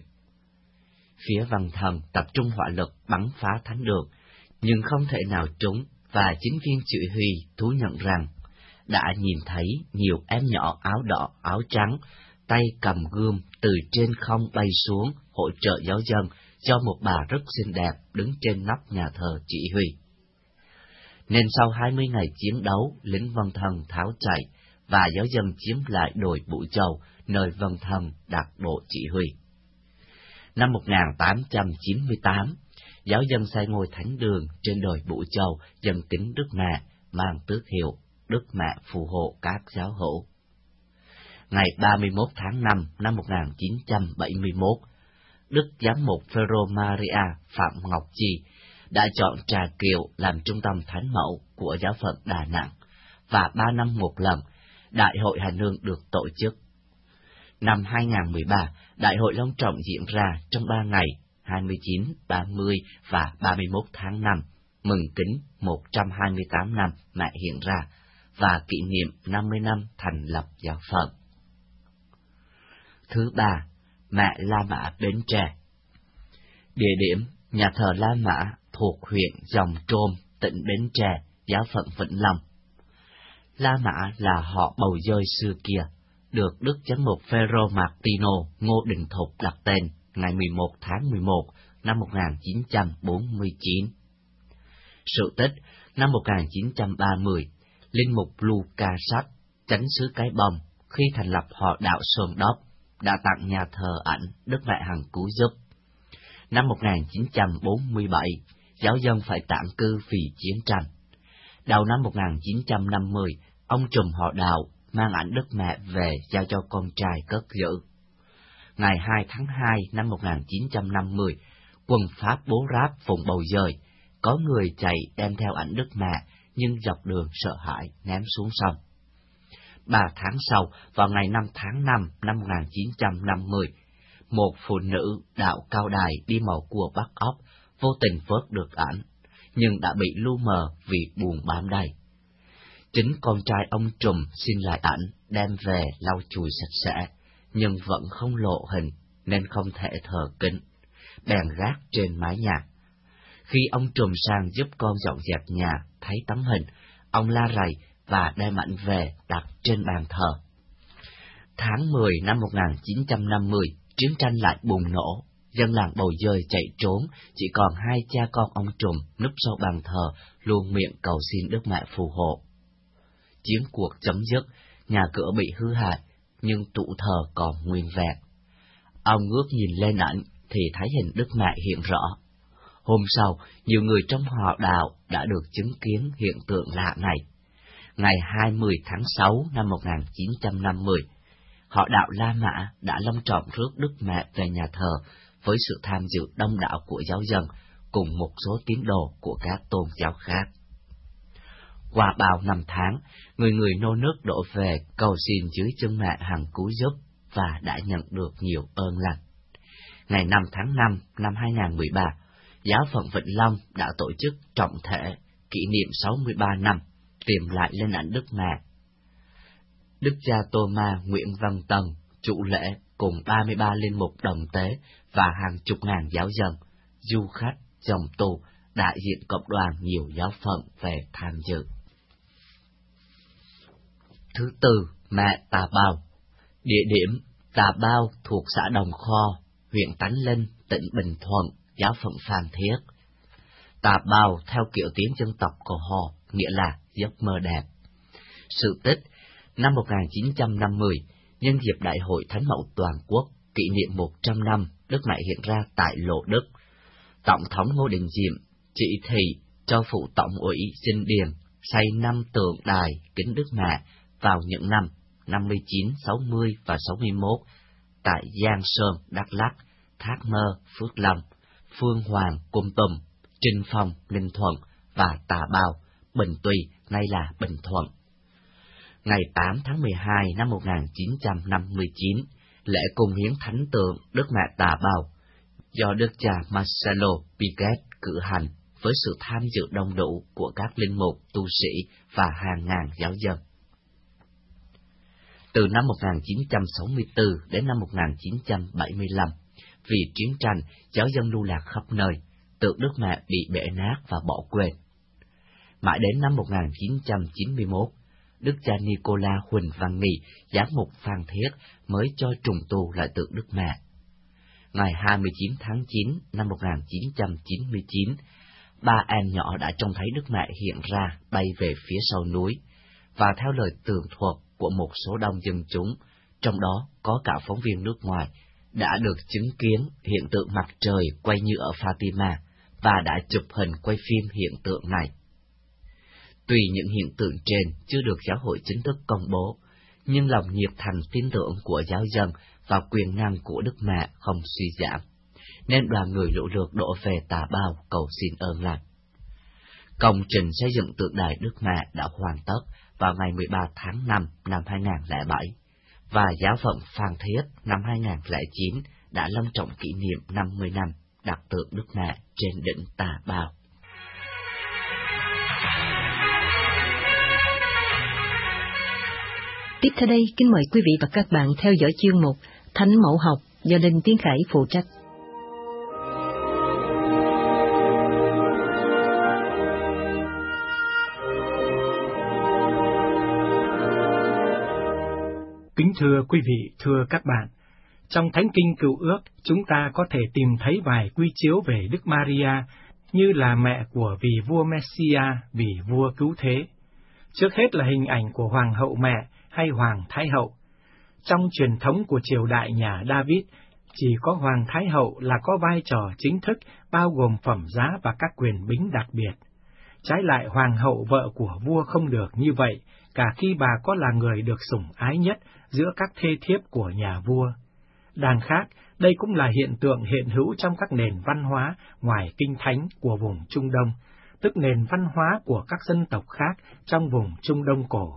Phía Văn Thần tập trung hỏa lực bắn phá thánh đường, nhưng không thể nào trúng, và chính viên chỉ huy thú nhận rằng đã nhìn thấy nhiều em nhỏ áo đỏ áo trắng, tay cầm gươm từ trên không bay xuống hỗ trợ giáo dân cho một bà rất xinh đẹp đứng trên nóc nhà thờ chỉ huy. Nên sau hai mươi ngày chiến đấu, lính Văn Thần tháo chạy, và giáo dân chiếm lại đồi Bụ Châu, nơi Văn Thần đặt bộ chỉ huy. Năm một nghìn tám trăm chín mươi tám, giáo dân xây ngôi thánh đường trên đồi Bụ Châu dâng kính Đức Mẹ, mang tước hiệu Đức Mẹ phù hộ các giáo hữu. Ngày ba mươi mốt tháng năm năm một nghìn chín trăm bảy mươi mốt, Đức Giám mục Phêrô Maria Phạm Ngọc Chi đã chọn Trà Kiệu làm trung tâm thánh mẫu của giáo phận Đà Nẵng, và ba năm một lần, Đại hội hành hương được tổ chức. Năm hai nghìn không trăm mười ba, Đại hội long trọng diễn ra trong ba ngày hai mươi chín, ba mươi và ba mươi mốt tháng năm, mừng kính một trăm hai mươi tám năm Mẹ hiện ra và kỷ niệm năm mươi năm thành lập giáo phận. Thứ ba, Mẹ La Mã Bến Tre. Địa điểm: nhà thờ La Mã thuộc huyện Giồng Trôm, tỉnh Bến Tre, giáo phận Vĩnh Long. La Mã là họ Bầu Dơi xưa kia, được Đức Giám mục Phêrô Martino Ngô Đình Thục đặt tên ngày mười một tháng mười một năm một nghìn chín trăm bốn mươi chín. Sự tích: năm một nghìn chín trăm ba mươi, linh mục Luca Sách, chánh xứ Cái Bông, khi thành lập họ đạo Sơn Đốc, đã tặng nhà thờ ảnh Đức Mẹ Hằng Cứu Giúp. Năm một nghìn chín trăm bốn mươi bảy, giáo dân phải tản cư vì chiến tranh. Đầu năm một nghìn chín trăm năm mươi, ông trùm họ đạo mang ảnh Đức Mẹ về giao cho con trai cất giữ. Ngày hai tháng hai năm một nghìn chín trăm năm mươi, quân Pháp bố ráp vùng Bầu Dơi, có người chạy đem theo ảnh Đức Mẹ, nhưng dọc đường sợ hãi ném xuống sông. Ba tháng sau, vào ngày năm tháng năm năm một nghìn chín trăm năm mươi, một phụ nữ đạo Cao Đài đi mò cua bắt ốc, vô tình vớt được ảnh, nhưng đã bị lu mờ vì buồn bám đầy. Chính con trai ông trùm xin lại ảnh, đem về lau chùi sạch sẽ, nhưng vẫn không lộ hình nên không thể thờ kính, bèn gác trên mái nhà. Khi ông trùm sang giúp con dọn dẹp nhà, thấy tấm hình, ông la rầy và đem ảnh về đặt trên bàn thờ. Tháng mười năm một nghìn chín trăm năm mươi, chiến tranh lại bùng nổ, dân làng Bầu Dơi chạy trốn, chỉ còn hai cha con ông trùm núp sau bàn thờ, luôn miệng cầu xin Đức Mẹ phù hộ. Chiến cuộc chấm dứt, nhà cửa bị hư hại, nhưng trụ thờ còn nguyên vẹn. Ông ngước nhìn lên ảnh thì thấy hình Đức Mẹ hiện rõ. Hôm sau, nhiều người trong họ đạo đã được chứng kiến hiện tượng lạ này. Ngày hai mươi tháng sáu năm một nghìn chín trăm năm mươi, họ đạo La Mã đã long trọng rước Đức Mẹ về nhà thờ với sự tham dự đông đảo của giáo dân cùng một số tín đồ của các tôn giáo khác. Qua bao năm tháng, người người nô nức đổ về cầu xin dưới chân Mẹ Hằng Cứu Giúp và đã nhận được nhiều ơn lành. Ngày năm tháng năm năm hai nghìn không trăm mười ba, giáo phận Vĩnh Long đã tổ chức trọng thể kỷ niệm sáu mươi ba năm tìm lại lên ảnh Đức Mẹ. Đức cha Tô Ma Nguyễn Văn Tân chủ lễ cùng ba mươi ba linh mục đồng tế và hàng chục ngàn giáo dân, du khách, dòng tu, đại diện cộng đoàn nhiều giáo phận về tham dự. Thứ tư, Mẹ Tà Bao. Địa điểm: Tà Bao thuộc xã Đồng Kho, huyện Tánh Linh, tỉnh Bình Thuận, giáo phận Phan Thiết. Tà Bao theo kiểu tiếng dân tộc của họ nghĩa là giấc mơ đẹp. Sự tích: năm một nghìn chín trăm năm mươi, nhân dịp Đại hội Thánh mẫu toàn quốc kỷ niệm một trăm năm Đức Mẹ hiện ra tại Lộ Đức, Tổng thống Ngô Đình Diệm chỉ thị cho phụ tổng ủy Dinh Điền xây năm tượng đài kính Đức Mẹ vào những năm năm mươi chín, sáu mươi và sáu mươi mốt tại Giang Sơn, Đắk Lắk, Thác Mơ, Phước Long, Phương Hoàng, Cung Tùm, Trinh Phong, Ninh Thuận và Tà Bao, Bình Tùy, nay là Bình Thuận. Ngày tám tháng mười hai năm một nghìn chín trăm năm mươi chín, lễ cung hiến thánh tượng Đức Mẹ Tà Bao do Đức cha Marcelo Piguet cử hành với sự tham dự đông đủ của các linh mục, tu sĩ và hàng ngàn giáo dân. Từ năm một nghìn chín trăm sáu mươi tư đến năm một nghìn chín trăm bảy mươi lăm, vì chiến tranh, giáo dân lưu lạc khắp nơi, tượng Đức Mẹ bị bể nát và bỏ quên. Mãi đến năm một nghìn chín trăm chín mươi mốt, Đức cha Nicola Huỳnh Văn Nghị, giám mục Phan Thiết mới cho trùng tu lại tượng Đức Mẹ. Ngày hai mươi chín tháng chín năm một nghìn chín trăm chín mươi chín, ba em nhỏ đã trông thấy Đức Mẹ hiện ra bay về phía sau núi, và theo lời tường thuật của một số đông dân chúng, trong đó có cả phóng viên nước ngoài, đã được chứng kiến hiện tượng mặt trời quay như ở Fatima và đã chụp hình quay phim hiện tượng này. Tuy những hiện tượng trên chưa được giáo hội chính thức công bố, nhưng lòng nhiệt thành tin tưởng của giáo dân và quyền năng của Đức Mẹ không suy giảm, nên đoàn người lũ lượt đổ về Tà Bao cầu xin ơn lành. Công trình xây dựng tượng đài Đức Mẹ đã hoàn tất vào ngày mười ba tháng năm năm hai nghìn không trăm lẻ bảy, và giáo phận Phan Thiết năm hai nghìn không trăm lẻ chín đã long trọng kỷ niệm năm mươi năm đặt tượng Đức Mẹ trên đỉnh Tà Bao. Tiếp theo đây, kính mời quý vị và các bạn theo dõi chuyên mục Thánh Mẫu Học do Đinh Tiến Khải phụ trách. Kính thưa quý vị, thưa các bạn, trong Thánh Kinh Cựu Ước, chúng ta có thể tìm thấy vài quy chiếu về Đức Maria như là mẹ của vị vua Messia, vị vua cứu thế. Trước hết là hình ảnh của Hoàng hậu mẹ hay Hoàng Thái hậu. Trong truyền thống của triều đại nhà David, chỉ có Hoàng Thái hậu là có vai trò chính thức, bao gồm phẩm giá và các quyền bính đặc biệt. Trái lại, Hoàng hậu vợ của vua không được như vậy, cả khi bà có là người được sủng ái nhất giữa các thê thiếp của nhà vua. Đằng khác, đây cũng là hiện tượng hiện hữu trong các nền văn hóa ngoài kinh thánh của vùng Trung Đông, tức nền văn hóa của các dân tộc khác trong vùng Trung Đông cổ.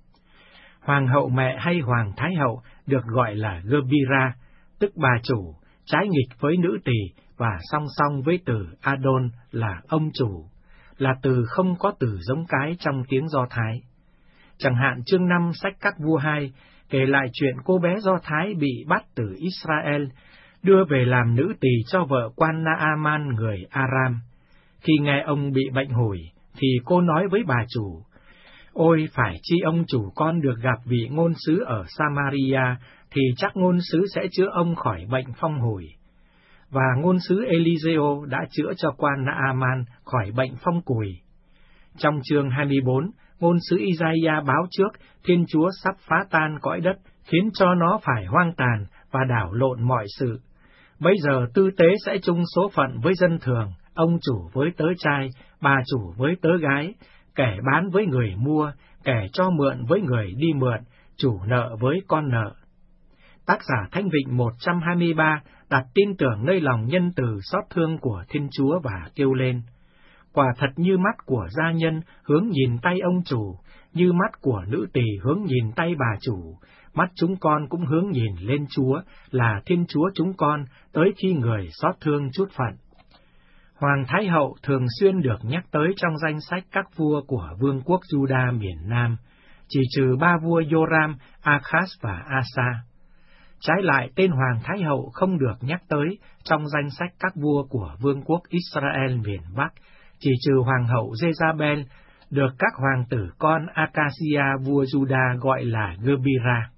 Hoàng hậu mẹ hay Hoàng Thái hậu được gọi là Gebira, tức bà chủ, trái nghịch với nữ tỳ và song song với từ Adon là ông chủ, là từ không có từ giống cái trong tiếng Do Thái. Chẳng hạn chương năm sách Các Vua hai kể lại chuyện cô bé Do Thái bị bắt từ Israel, đưa về làm nữ tỳ cho vợ quan Naaman người Aram. Khi nghe ông bị bệnh hủi, thì cô nói với bà chủ, ôi phải chi ông chủ con được gặp vị ngôn sứ ở Samaria, thì chắc ngôn sứ sẽ chữa ông khỏi bệnh phong hủi. Và ngôn sứ Eliseo đã chữa cho quan Naaman khỏi bệnh phong cùi. Trong chương hai mươi bốn, ngôn sứ Isaiah báo trước Thiên Chúa sắp phá tan cõi đất, khiến cho nó phải hoang tàn và đảo lộn mọi sự. Bây giờ tư tế sẽ chung số phận với dân thường, ông chủ với tớ trai, bà chủ với tớ gái, kẻ bán với người mua, kẻ cho mượn với người đi mượn, chủ nợ với con nợ. Tác giả Thánh Vịnh một trăm hai mươi ba đặt tin tưởng nơi lòng nhân từ xót thương của Thiên Chúa và kêu lên, quả thật như mắt của gia nhân hướng nhìn tay ông chủ, như mắt của nữ tỳ hướng nhìn tay bà chủ, mắt chúng con cũng hướng nhìn lên Chúa, là Thiên Chúa chúng con, tới khi người xót thương chút phận. Hoàng Thái hậu thường xuyên được nhắc tới trong danh sách các vua của vương quốc Juda miền Nam, chỉ trừ ba vua Joram, Akhaz và Asa. Trái lại, tên Hoàng Thái hậu không được nhắc tới trong danh sách các vua của vương quốc Israel miền Bắc, chỉ trừ Hoàng hậu Jezabel, được các hoàng tử con Acacia vua Juda gọi là Gebira.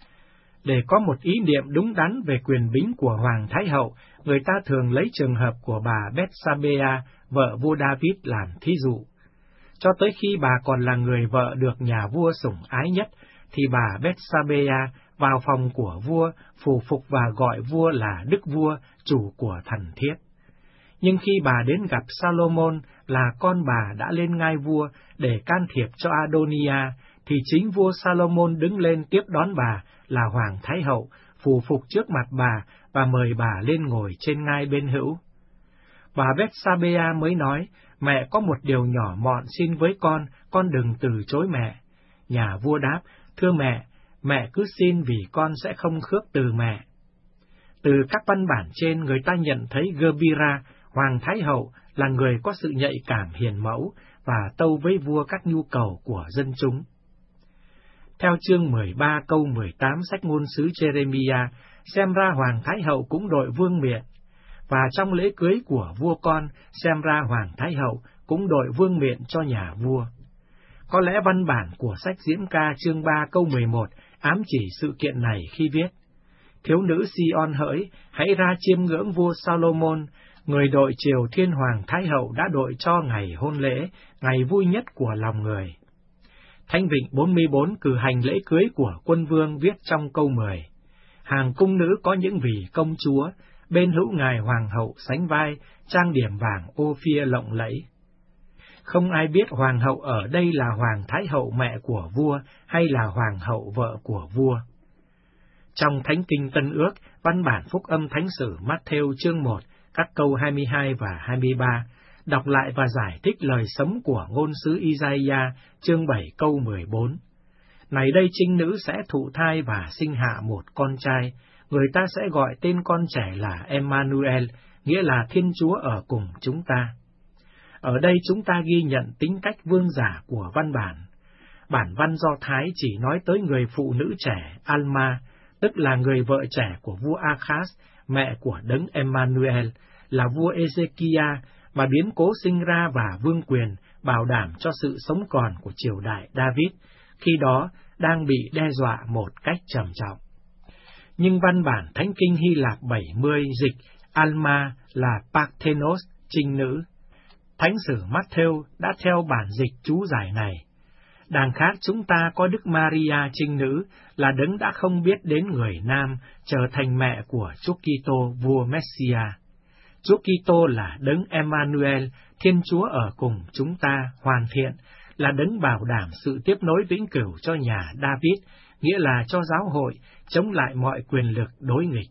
Để có một ý niệm đúng đắn về quyền bính của Hoàng Thái hậu, người ta thường lấy trường hợp của bà Bethsabea, vợ vua David làm thí dụ. Cho tới khi bà còn là người vợ được nhà vua sủng ái nhất, thì bà Bethsabea vào phòng của vua, phù phục và gọi vua là đức vua, chủ của thần thiết. Nhưng khi bà đến gặp Salomon, là con bà đã lên ngai vua để can thiệp cho Adonia, thì chính vua Salomon đứng lên tiếp đón bà là Hoàng Thái hậu, phù phục trước mặt bà và mời bà lên ngồi trên ngai bên hữu. Bà Bethsabea mới nói, mẹ có một điều nhỏ mọn xin với con, con đừng từ chối mẹ. Nhà vua đáp, thưa mẹ, mẹ cứ xin vì con sẽ không khước từ mẹ. Từ các văn bản trên, người ta nhận thấy Gebira, Hoàng Thái hậu, là người có sự nhạy cảm hiền mẫu và tâu với vua các nhu cầu của dân chúng. Theo chương mười ba câu mười tám sách ngôn sứ Jeremiah, xem ra Hoàng Thái hậu cũng đội vương miện, và trong lễ cưới của vua con, xem ra Hoàng Thái hậu cũng đội vương miện cho nhà vua. Có lẽ văn bản của sách Diễn ca chương ba câu mười một ám chỉ sự kiện này khi viết, thiếu nữ Sion hỡi, hãy ra chiêm ngưỡng vua Salomon, người đội triều thiên hoàng Thái hậu đã đội cho ngày hôn lễ, ngày vui nhất của lòng người. Thánh Vịnh bốn mươi bốn cử hành lễ cưới của quân vương viết trong câu mười, hàng cung nữ có những vị công chúa, bên hữu ngài hoàng hậu sánh vai, trang điểm vàng ô phia lộng lẫy. Không ai biết hoàng hậu ở đây là Hoàng Thái hậu mẹ của vua hay là hoàng hậu vợ của vua. Trong Thánh Kinh Tân Ước, văn bản Phúc âm Thánh sử Matthew chương một, các câu hai mươi hai và hai mươi ba, đọc lại và giải thích lời sấm của ngôn sứ Isaiah, chương bảy câu mười bốn. Này đây trinh nữ sẽ thụ thai và sinh hạ một con trai, người ta sẽ gọi tên con trẻ là Emmanuel, nghĩa là Thiên Chúa ở cùng chúng ta. Ở đây chúng ta ghi nhận tính cách vương giả của văn bản. Bản văn Do Thái chỉ nói tới người phụ nữ trẻ Alma, tức là người vợ trẻ của vua Achaz, mẹ của đấng Emmanuel, là vua Ezechia, mà biến cố sinh ra và vương quyền bảo đảm cho sự sống còn của triều đại David, khi đó đang bị đe dọa một cách trầm trọng. Nhưng văn bản Thánh Kinh Hy Lạp bảy mươi dịch Alma là Parthenos, trinh nữ. Thánh sử Matthew đã theo bản dịch chú giải này. Đằng khác chúng ta có Đức Maria trinh nữ là đấng đã không biết đến người nam trở thành mẹ của Chúa Kitô vua Messia. Chúa Kitô là đấng Emmanuel, Thiên Chúa ở cùng chúng ta hoàn thiện, là đấng bảo đảm sự tiếp nối vĩnh cửu cho nhà David, nghĩa là cho giáo hội, chống lại mọi quyền lực đối nghịch.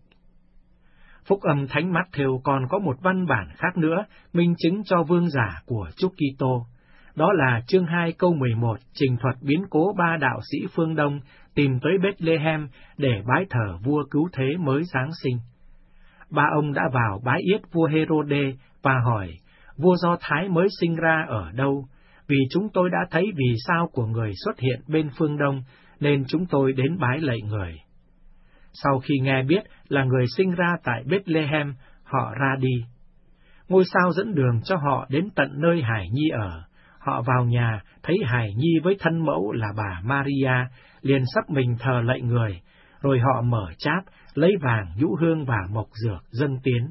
Phúc âm Thánh Matthew còn có một văn bản khác nữa, minh chứng cho vương giả của Chúa Kitô. Đó là chương hai câu mười một, trình thuật biến cố ba đạo sĩ phương Đông tìm tới Bethlehem để bái thờ vua cứu thế mới giáng sinh. Ba ông đã vào bái yết vua Herode và hỏi, vua Do Thái mới sinh ra ở đâu? Vì chúng tôi đã thấy vì sao của người xuất hiện bên phương Đông, nên chúng tôi đến bái lạy người. Sau khi nghe biết là người sinh ra tại Bethlehem, họ ra đi. Ngôi sao dẫn đường cho họ đến tận nơi Hải Nhi ở. Họ vào nhà, thấy Hải Nhi với thân mẫu là bà Maria, liền sắp mình thờ lạy người, rồi họ mở cháp, lấy vàng, nhũ hương và mộc dược dâng tiến.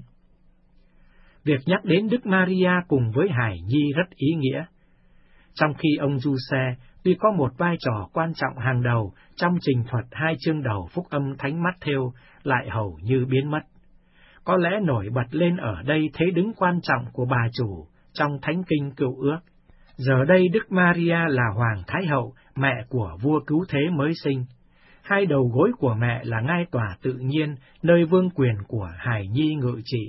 Việc nhắc đến Đức Maria cùng với Hải Nhi rất ý nghĩa. Trong khi ông Giuse tuy có một vai trò quan trọng hàng đầu trong trình thuật hai chương đầu Phúc âm Thánh Matthew, lại hầu như biến mất. Có lẽ nổi bật lên ở đây thế đứng quan trọng của bà chủ trong Thánh Kinh Cựu Ước. Giờ đây Đức Maria là Hoàng Thái Hậu, mẹ của vua cứu thế mới sinh. Hai đầu gối của mẹ là ngai tòa tự nhiên, nơi vương quyền của Hải Nhi ngự trị.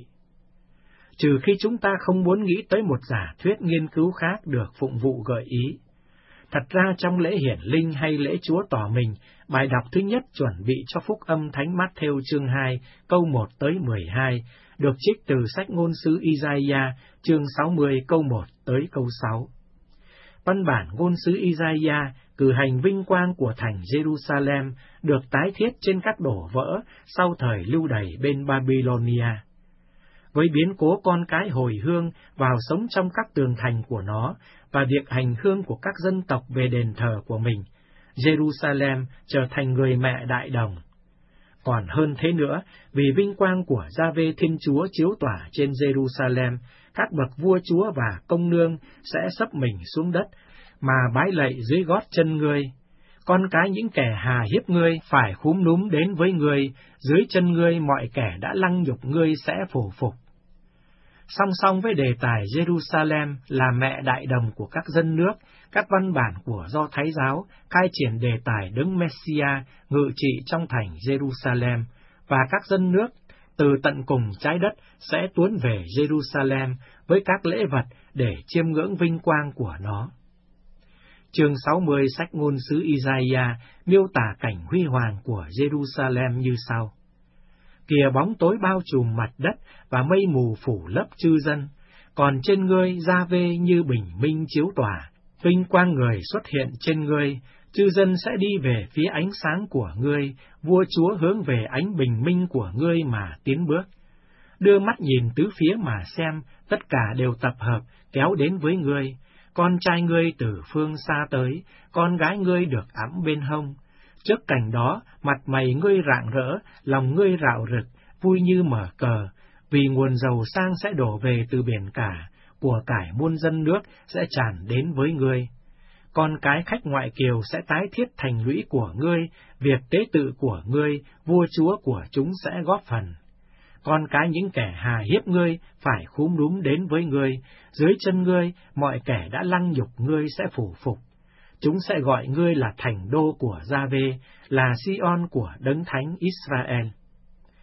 Trừ khi chúng ta không muốn nghĩ tới một giả thuyết nghiên cứu khác được phụng vụ gợi ý. Thật ra trong lễ hiển linh hay lễ Chúa tỏ mình, bài đọc thứ nhất chuẩn bị cho Phúc âm Thánh Matthew chương hai, câu một tới mười hai, được trích từ sách ngôn sứ Isaiah chương sáu mươi câu một tới câu sáu. Văn bản ngôn sứ Isaiah cử hành vinh quang của thành Jerusalem được tái thiết trên các đổ vỡ sau thời lưu đày bên Babylonia. Với biến cố con cái hồi hương vào sống trong các tường thành của nó và việc hành hương của các dân tộc về đền thờ của mình, Jerusalem trở thành người mẹ đại đồng. Còn hơn thế nữa, vì vinh quang của Gia-vê Thiên Chúa chiếu tỏa trên Jerusalem, các bậc vua chúa và công nương sẽ sấp mình xuống đất mà bái lạy dưới gót chân ngươi. Con cái những kẻ hà hiếp ngươi phải khúm núm đến với ngươi, dưới chân ngươi mọi kẻ đã lăng nhục ngươi sẽ phủ phục. Song song với đề tài Jerusalem là mẹ đại đồng của các dân nước, các văn bản của Do Thái giáo khai triển đề tài đấng Messia ngự trị trong thành Jerusalem, và các dân nước từ tận cùng trái đất sẽ tuôn về Jerusalem với các lễ vật để chiêm ngưỡng vinh quang của nó. Chương sáu mươi sách ngôn sứ Isaiah miêu tả cảnh huy hoàng của Jerusalem như sau. Kìa bóng tối bao trùm mặt đất và mây mù phủ lấp chư dân, còn trên ngươi Gia-vê như bình minh chiếu tỏa, vinh quang người xuất hiện trên ngươi, chư dân sẽ đi về phía ánh sáng của ngươi, vua chúa hướng về ánh bình minh của ngươi mà tiến bước. Đưa mắt nhìn tứ phía mà xem, tất cả đều tập hợp, kéo đến với ngươi. Con trai ngươi từ phương xa tới, con gái ngươi được ẵm bên hông. Trước cảnh đó, mặt mày ngươi rạng rỡ, lòng ngươi rạo rực, vui như mở cờ, vì nguồn giàu sang sẽ đổ về từ biển cả, của cải muôn dân nước sẽ tràn đến với ngươi. Con cái khách ngoại kiều sẽ tái thiết thành lũy của ngươi, việc tế tự của ngươi, vua chúa của chúng sẽ góp phần. Con cái những kẻ hà hiếp ngươi phải khúm núm đến với ngươi, dưới chân ngươi mọi kẻ đã lăng nhục ngươi sẽ phủ phục. Chúng sẽ gọi ngươi là thành đô của Gia-vê, là Sion của Đấng Thánh Israel.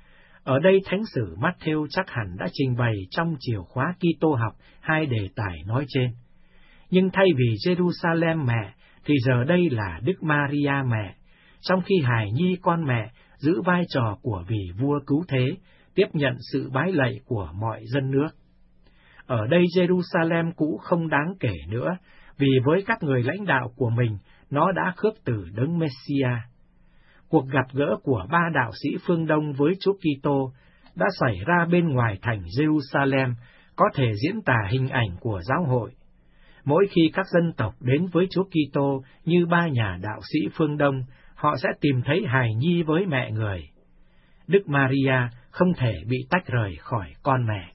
Ở đây Thánh sử Matthew chắc hẳn đã trình bày trong chìa khóa Kitô học hai đề tài nói trên. Nhưng thay vì Jerusalem mẹ, thì giờ đây là Đức Maria mẹ, trong khi hài nhi con mẹ giữ vai trò của vị vua cứu thế, tiếp nhận sự bái lạy của mọi dân nước. Ở đây Jerusalem cũ không đáng kể nữa, vì với các người lãnh đạo của mình, nó đã khước từ Đấng Messia. Cuộc gặp gỡ của ba đạo sĩ phương Đông với Chúa Kitô đã xảy ra bên ngoài thành Jerusalem, có thể diễn tả hình ảnh của giáo hội. Mỗi khi các dân tộc đến với Chúa Kitô như ba nhà đạo sĩ phương Đông, họ sẽ tìm thấy hài nhi với mẹ người. Đức Maria không thể bị tách rời khỏi con mẹ.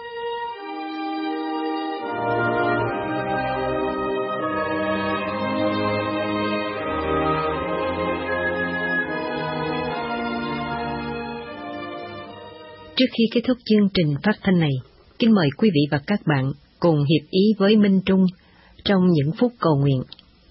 Trước khi kết thúc chương trình phát thanh này, kính mời quý vị và các bạn cùng hiệp ý với Minh Trung trong những phút cầu nguyện.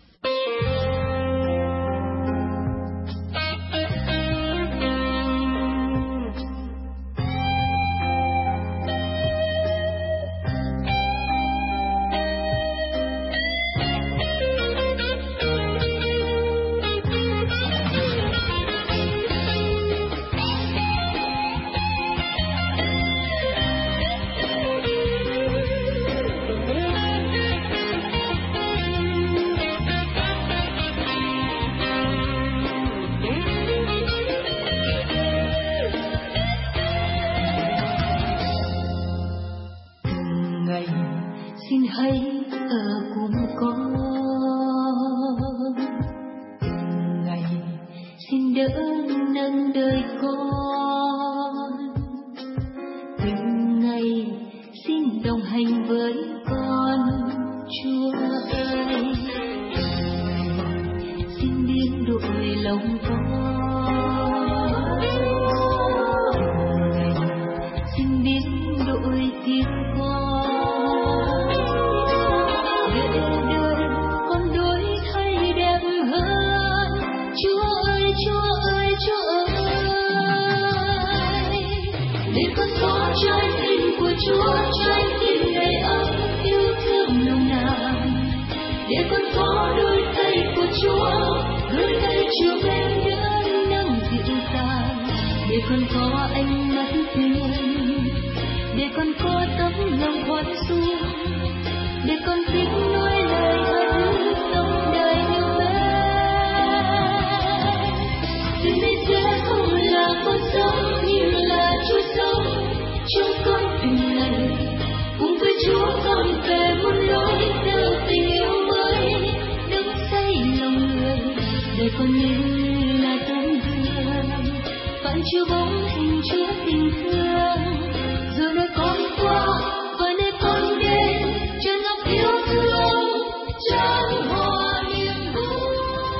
Xin hãy ở cùng con, từng ngày xin đỡ nâng đời con, từng ngày xin đồng hành với con, Chúa ơi, xin biến đổi lòng con, xin biến đổi tiếng con. Chúa trái tim đầy ấm yêu thương nồng nàn, để con có đôi tay của Chúa, đôi tay Chúa bên đỡ nâng dịu dàng, để con có ánh mắt thương, để con có tấm lòng khoan dung, để con biết nói lời tha thứ sống đời yêu mến. Từ nay sẽ không là con sống, nhưng là Chúa sống trong con từng ngày, cùng với Chúa con về một lối theo tình yêu mới, đứng xây lòng người để con như là tấm gương phản chiếu bóng hình Chúa tình thương. Rồi nơi con qua và nơi con đến, tràn ngập yêu thương tràn hòa niềm vui.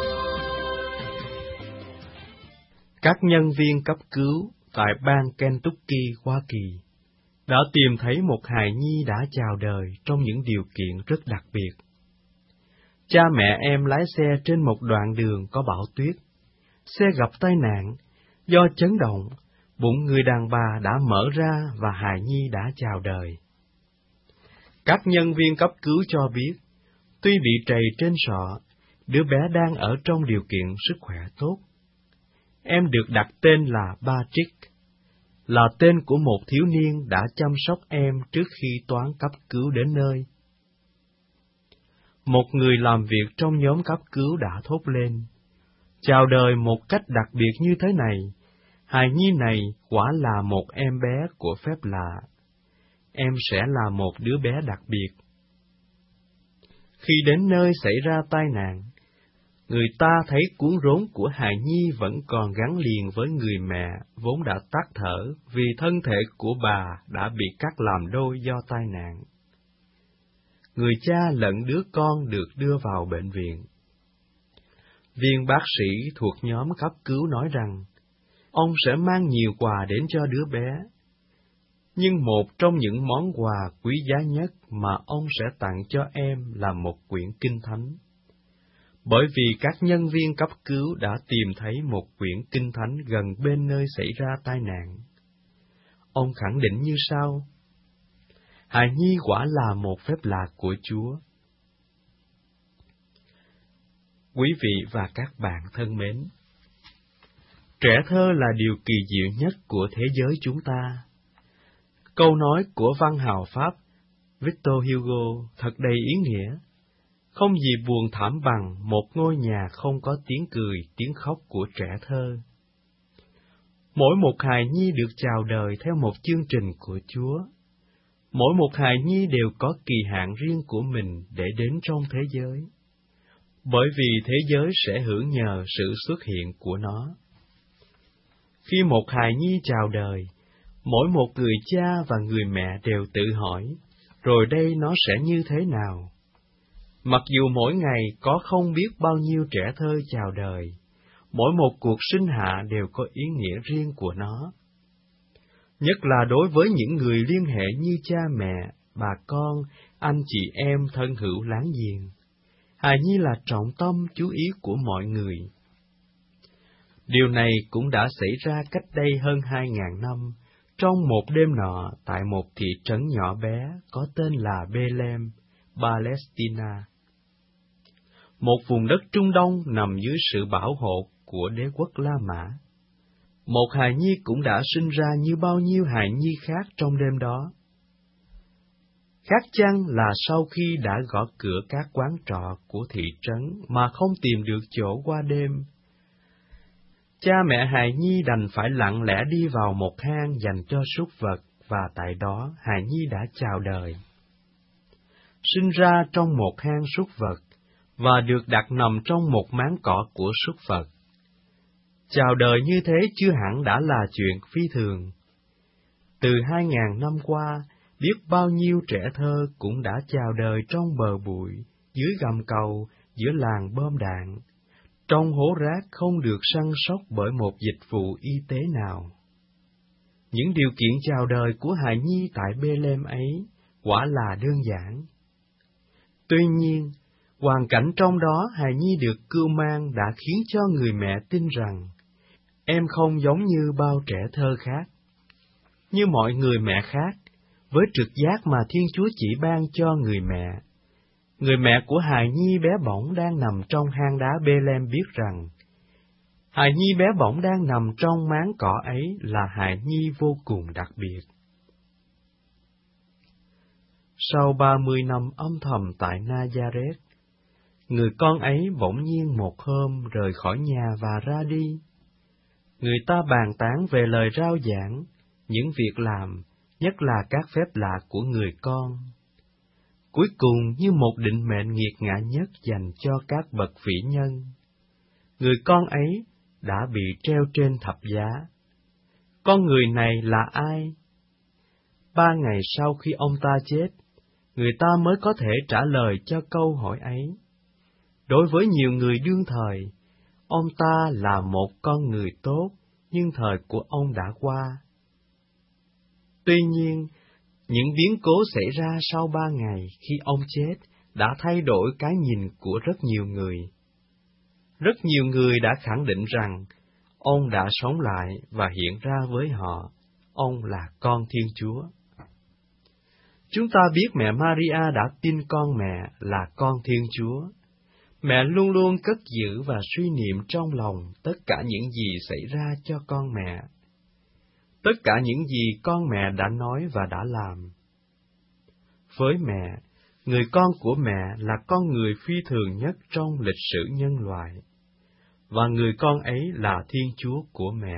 Các nhân viên cấp cứu tại bang Kentucky, Hoa Kỳ đã tìm thấy một hài nhi đã chào đời trong những điều kiện rất đặc biệt. Cha mẹ em lái xe trên một đoạn đường có bão tuyết. Xe gặp tai nạn, do chấn động, bụng người đàn bà đã mở ra và hài nhi đã chào đời. Các nhân viên cấp cứu cho biết, tuy bị trầy trên sọ, đứa bé đang ở trong điều kiện sức khỏe tốt. Em được đặt tên là Patrick, là tên của một thiếu niên đã chăm sóc em trước khi toán cấp cứu đến nơi. Một người làm việc trong nhóm cấp cứu đã thốt lên, chào đời một cách đặc biệt như thế này, hài nhi này quả là một em bé của phép lạ. Em sẽ là một đứa bé đặc biệt. Khi đến nơi xảy ra tai nạn, người ta thấy cuống rốn của hài nhi vẫn còn gắn liền với người mẹ vốn đã tắt thở vì thân thể của bà đã bị cắt làm đôi do tai nạn. Người cha lẫn đứa con được đưa vào bệnh viện. Viên bác sĩ thuộc nhóm cấp cứu nói rằng, ông sẽ mang nhiều quà đến cho đứa bé. Nhưng một trong những món quà quý giá nhất mà ông sẽ tặng cho em là một quyển kinh thánh. Bởi vì các nhân viên cấp cứu đã tìm thấy một quyển kinh thánh gần bên nơi xảy ra tai nạn. ông khẳng định như sau: hài nhi quả là một phép lạ của Chúa. Quý vị và các bạn thân mến, trẻ thơ là điều kỳ diệu nhất của thế giới chúng ta. Câu nói của văn hào Pháp Victor Hugo thật đầy ý nghĩa. Không gì buồn thảm bằng một ngôi nhà không có tiếng cười, tiếng khóc của trẻ thơ. Mỗi một hài nhi được chào đời theo một chương trình của Chúa. Mỗi một hài nhi đều có kỳ hạn riêng của mình để đến trong thế giới, bởi vì thế giới sẽ hưởng nhờ sự xuất hiện của nó. Khi một hài nhi chào đời, mỗi một người cha và người mẹ đều tự hỏi, rồi đây nó sẽ như thế nào? Mặc dù mỗi ngày có không biết bao nhiêu trẻ thơ chào đời, mỗi một cuộc sinh hạ đều có ý nghĩa riêng của nó. Nhất là đối với những người liên hệ như cha mẹ, bà con, anh chị em thân hữu láng giềng, hài nhi là trọng tâm chú ý của mọi người. Điều này cũng đã xảy ra cách đây hơn hai ngàn năm, trong một đêm nọ tại một thị trấn nhỏ bé có tên là Bethlehem, Palestine. Một vùng đất Trung Đông nằm dưới sự bảo hộ của đế quốc La Mã. Một hài nhi cũng đã sinh ra như bao nhiêu hài nhi khác trong đêm đó. Khác chăng là sau khi đã gõ cửa các quán trọ của thị trấn mà không tìm được chỗ qua đêm, cha mẹ hài nhi đành phải lặng lẽ đi vào một hang dành cho súc vật, và tại đó hài nhi đã chào đời. Sinh ra trong một hang súc vật, và được đặt nằm trong một máng cỏ của súc vật. Chào đời như thế chưa hẳn đã là chuyện phi thường. Từ hai ngàn năm qua, biết bao nhiêu trẻ thơ cũng đã chào đời trong bờ bụi, dưới gầm cầu, giữa làng bom đạn, trong hố rác không được săn sóc bởi một dịch vụ y tế nào. Những điều kiện chào đời của hài nhi tại Bethlehem ấy quả là đơn giản. Tuy nhiên, hoàn cảnh trong đó hài nhi được cưu mang đã khiến cho người mẹ tin rằng em không giống như bao trẻ thơ khác. Như mọi người mẹ khác, với trực giác mà Thiên Chúa chỉ ban cho người mẹ, người mẹ của hài nhi bé bỏng đang nằm trong hang đá Bethlehem biết rằng hài nhi bé bỏng đang nằm trong máng cỏ ấy là hài nhi vô cùng đặc biệt. Sau ba mươi năm âm thầm tại Nazareth, người con ấy bỗng nhiên một hôm rời khỏi nhà và ra đi. Người ta bàn tán về lời rao giảng, những việc làm, nhất là các phép lạ của người con. Cuối cùng như một định mệnh nghiệt ngã nhất dành cho các bậc vĩ nhân, người con ấy đã bị treo trên thập giá. Con người này là ai? Ba ngày sau khi ông ta chết, người ta mới có thể trả lời cho câu hỏi ấy. Đối với nhiều người đương thời, ông ta là một con người tốt, nhưng thời của ông đã qua. Tuy nhiên, những biến cố xảy ra sau ba ngày khi ông chết đã thay đổi cái nhìn của rất nhiều người. Rất nhiều người đã khẳng định rằng ông đã sống lại và hiện ra với họ, ông là con Thiên Chúa. Chúng ta biết mẹ Maria đã tin con mẹ là con Thiên Chúa. Mẹ luôn luôn cất giữ và suy niệm trong lòng tất cả những gì xảy ra cho con mẹ, tất cả những gì con mẹ đã nói và đã làm. Với mẹ, người con của mẹ là con người phi thường nhất trong lịch sử nhân loại, và người con ấy là Thiên Chúa của mẹ.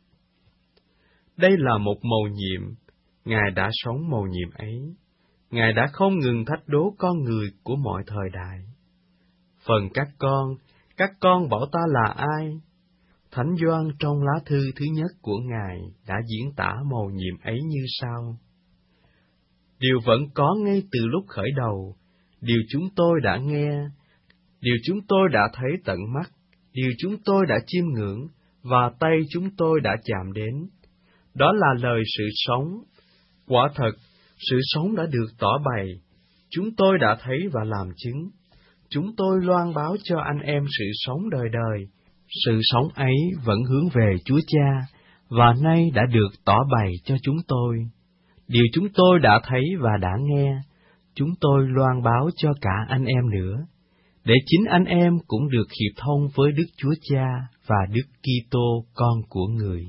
Đây là một mầu nhiệm, Ngài đã sống mầu nhiệm ấy, Ngài đã không ngừng thách đố con người của mọi thời đại. Phần các con, các con bảo ta là ai? Thánh Gioan trong lá thư thứ nhất của Ngài đã diễn tả mầu nhiệm ấy như sau: Điều vẫn có ngay từ lúc khởi đầu, điều chúng tôi đã nghe, điều chúng tôi đã thấy tận mắt, điều chúng tôi đã chiêm ngưỡng, và tay chúng tôi đã chạm đến. Đó là lời sự sống. Quả thật, sự sống đã được tỏ bày, chúng tôi đã thấy và làm chứng. Chúng tôi loan báo cho anh em sự sống đời đời. Sự sống ấy vẫn hướng về Chúa Cha, và nay đã được tỏ bày cho chúng tôi. Điều chúng tôi đã thấy và đã nghe, chúng tôi loan báo cho cả anh em nữa, để chính anh em cũng được hiệp thông với Đức Chúa Cha và Đức Kitô con của Người.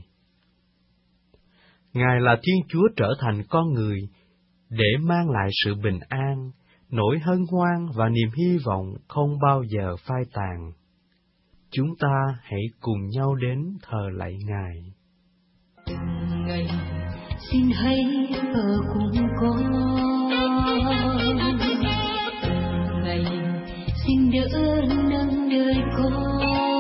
Ngài là Thiên Chúa trở thành con người, để mang lại sự bình an, nỗi hân hoan và niềm hy vọng không bao giờ phai tàn. Chúng ta hãy cùng nhau đến thờ lạy Ngài. Từng ngày xin hãy ở cùng con, từng ngày xin đỡ nâng đời con,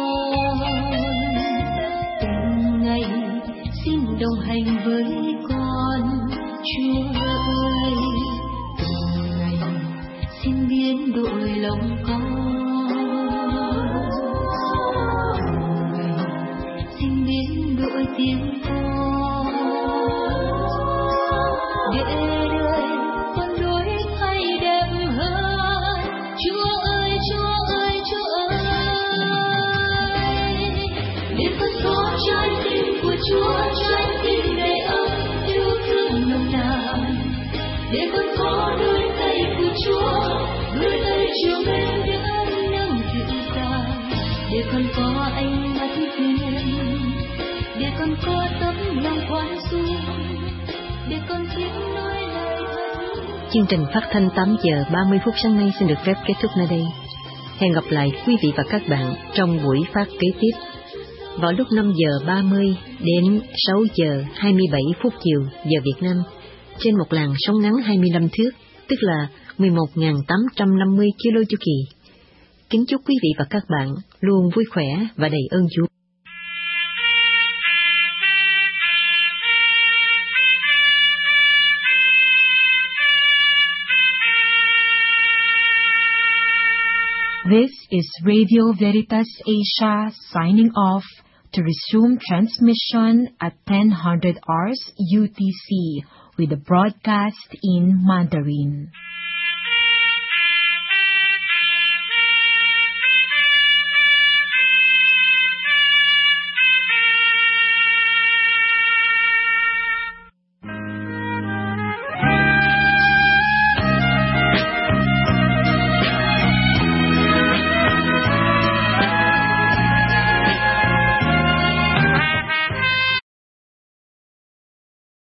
từng ngày xin đồng hành với con, Chúa ơi. Từng ngày xin biến đổi lòng con, từng ngày xin biến đổi tiếng con, để đời con đổi thay đẹp hơn. Chúa ơi, Chúa ơi, Chúa ơi, để con có trái tim của Chúa, trái tim đầy ấm yêu thương nồng nàn, để con có đôi tay của Chúa, đôi tay chiều mến đỡ nâng dịu dàng, để con có ánh mắt hiền, để con có tấm lòng khoan dung, để con biết nói lời thật. Chương trình phát thanh tám giờ ba mươi phút sáng nay xin được phép kết thúc nơi đây. Hẹn gặp lại quý vị và các bạn trong buổi phát kế tiếp vào lúc năm giờ ba mươi đến sáu giờ hai mươi bảy phút chiều giờ Việt Nam trên một làn sóng ngắn hai mươi lăm thước, tức là mười một nghìn tám trăm năm mươi ki lô chu kỳ. Kính chúc quý vị và các bạn luôn vui khỏe và đầy ơn Chúa. This is Radio Veritas Asia signing off to resume transmission at ten hundred hours U T C with the broadcast in Mandarin.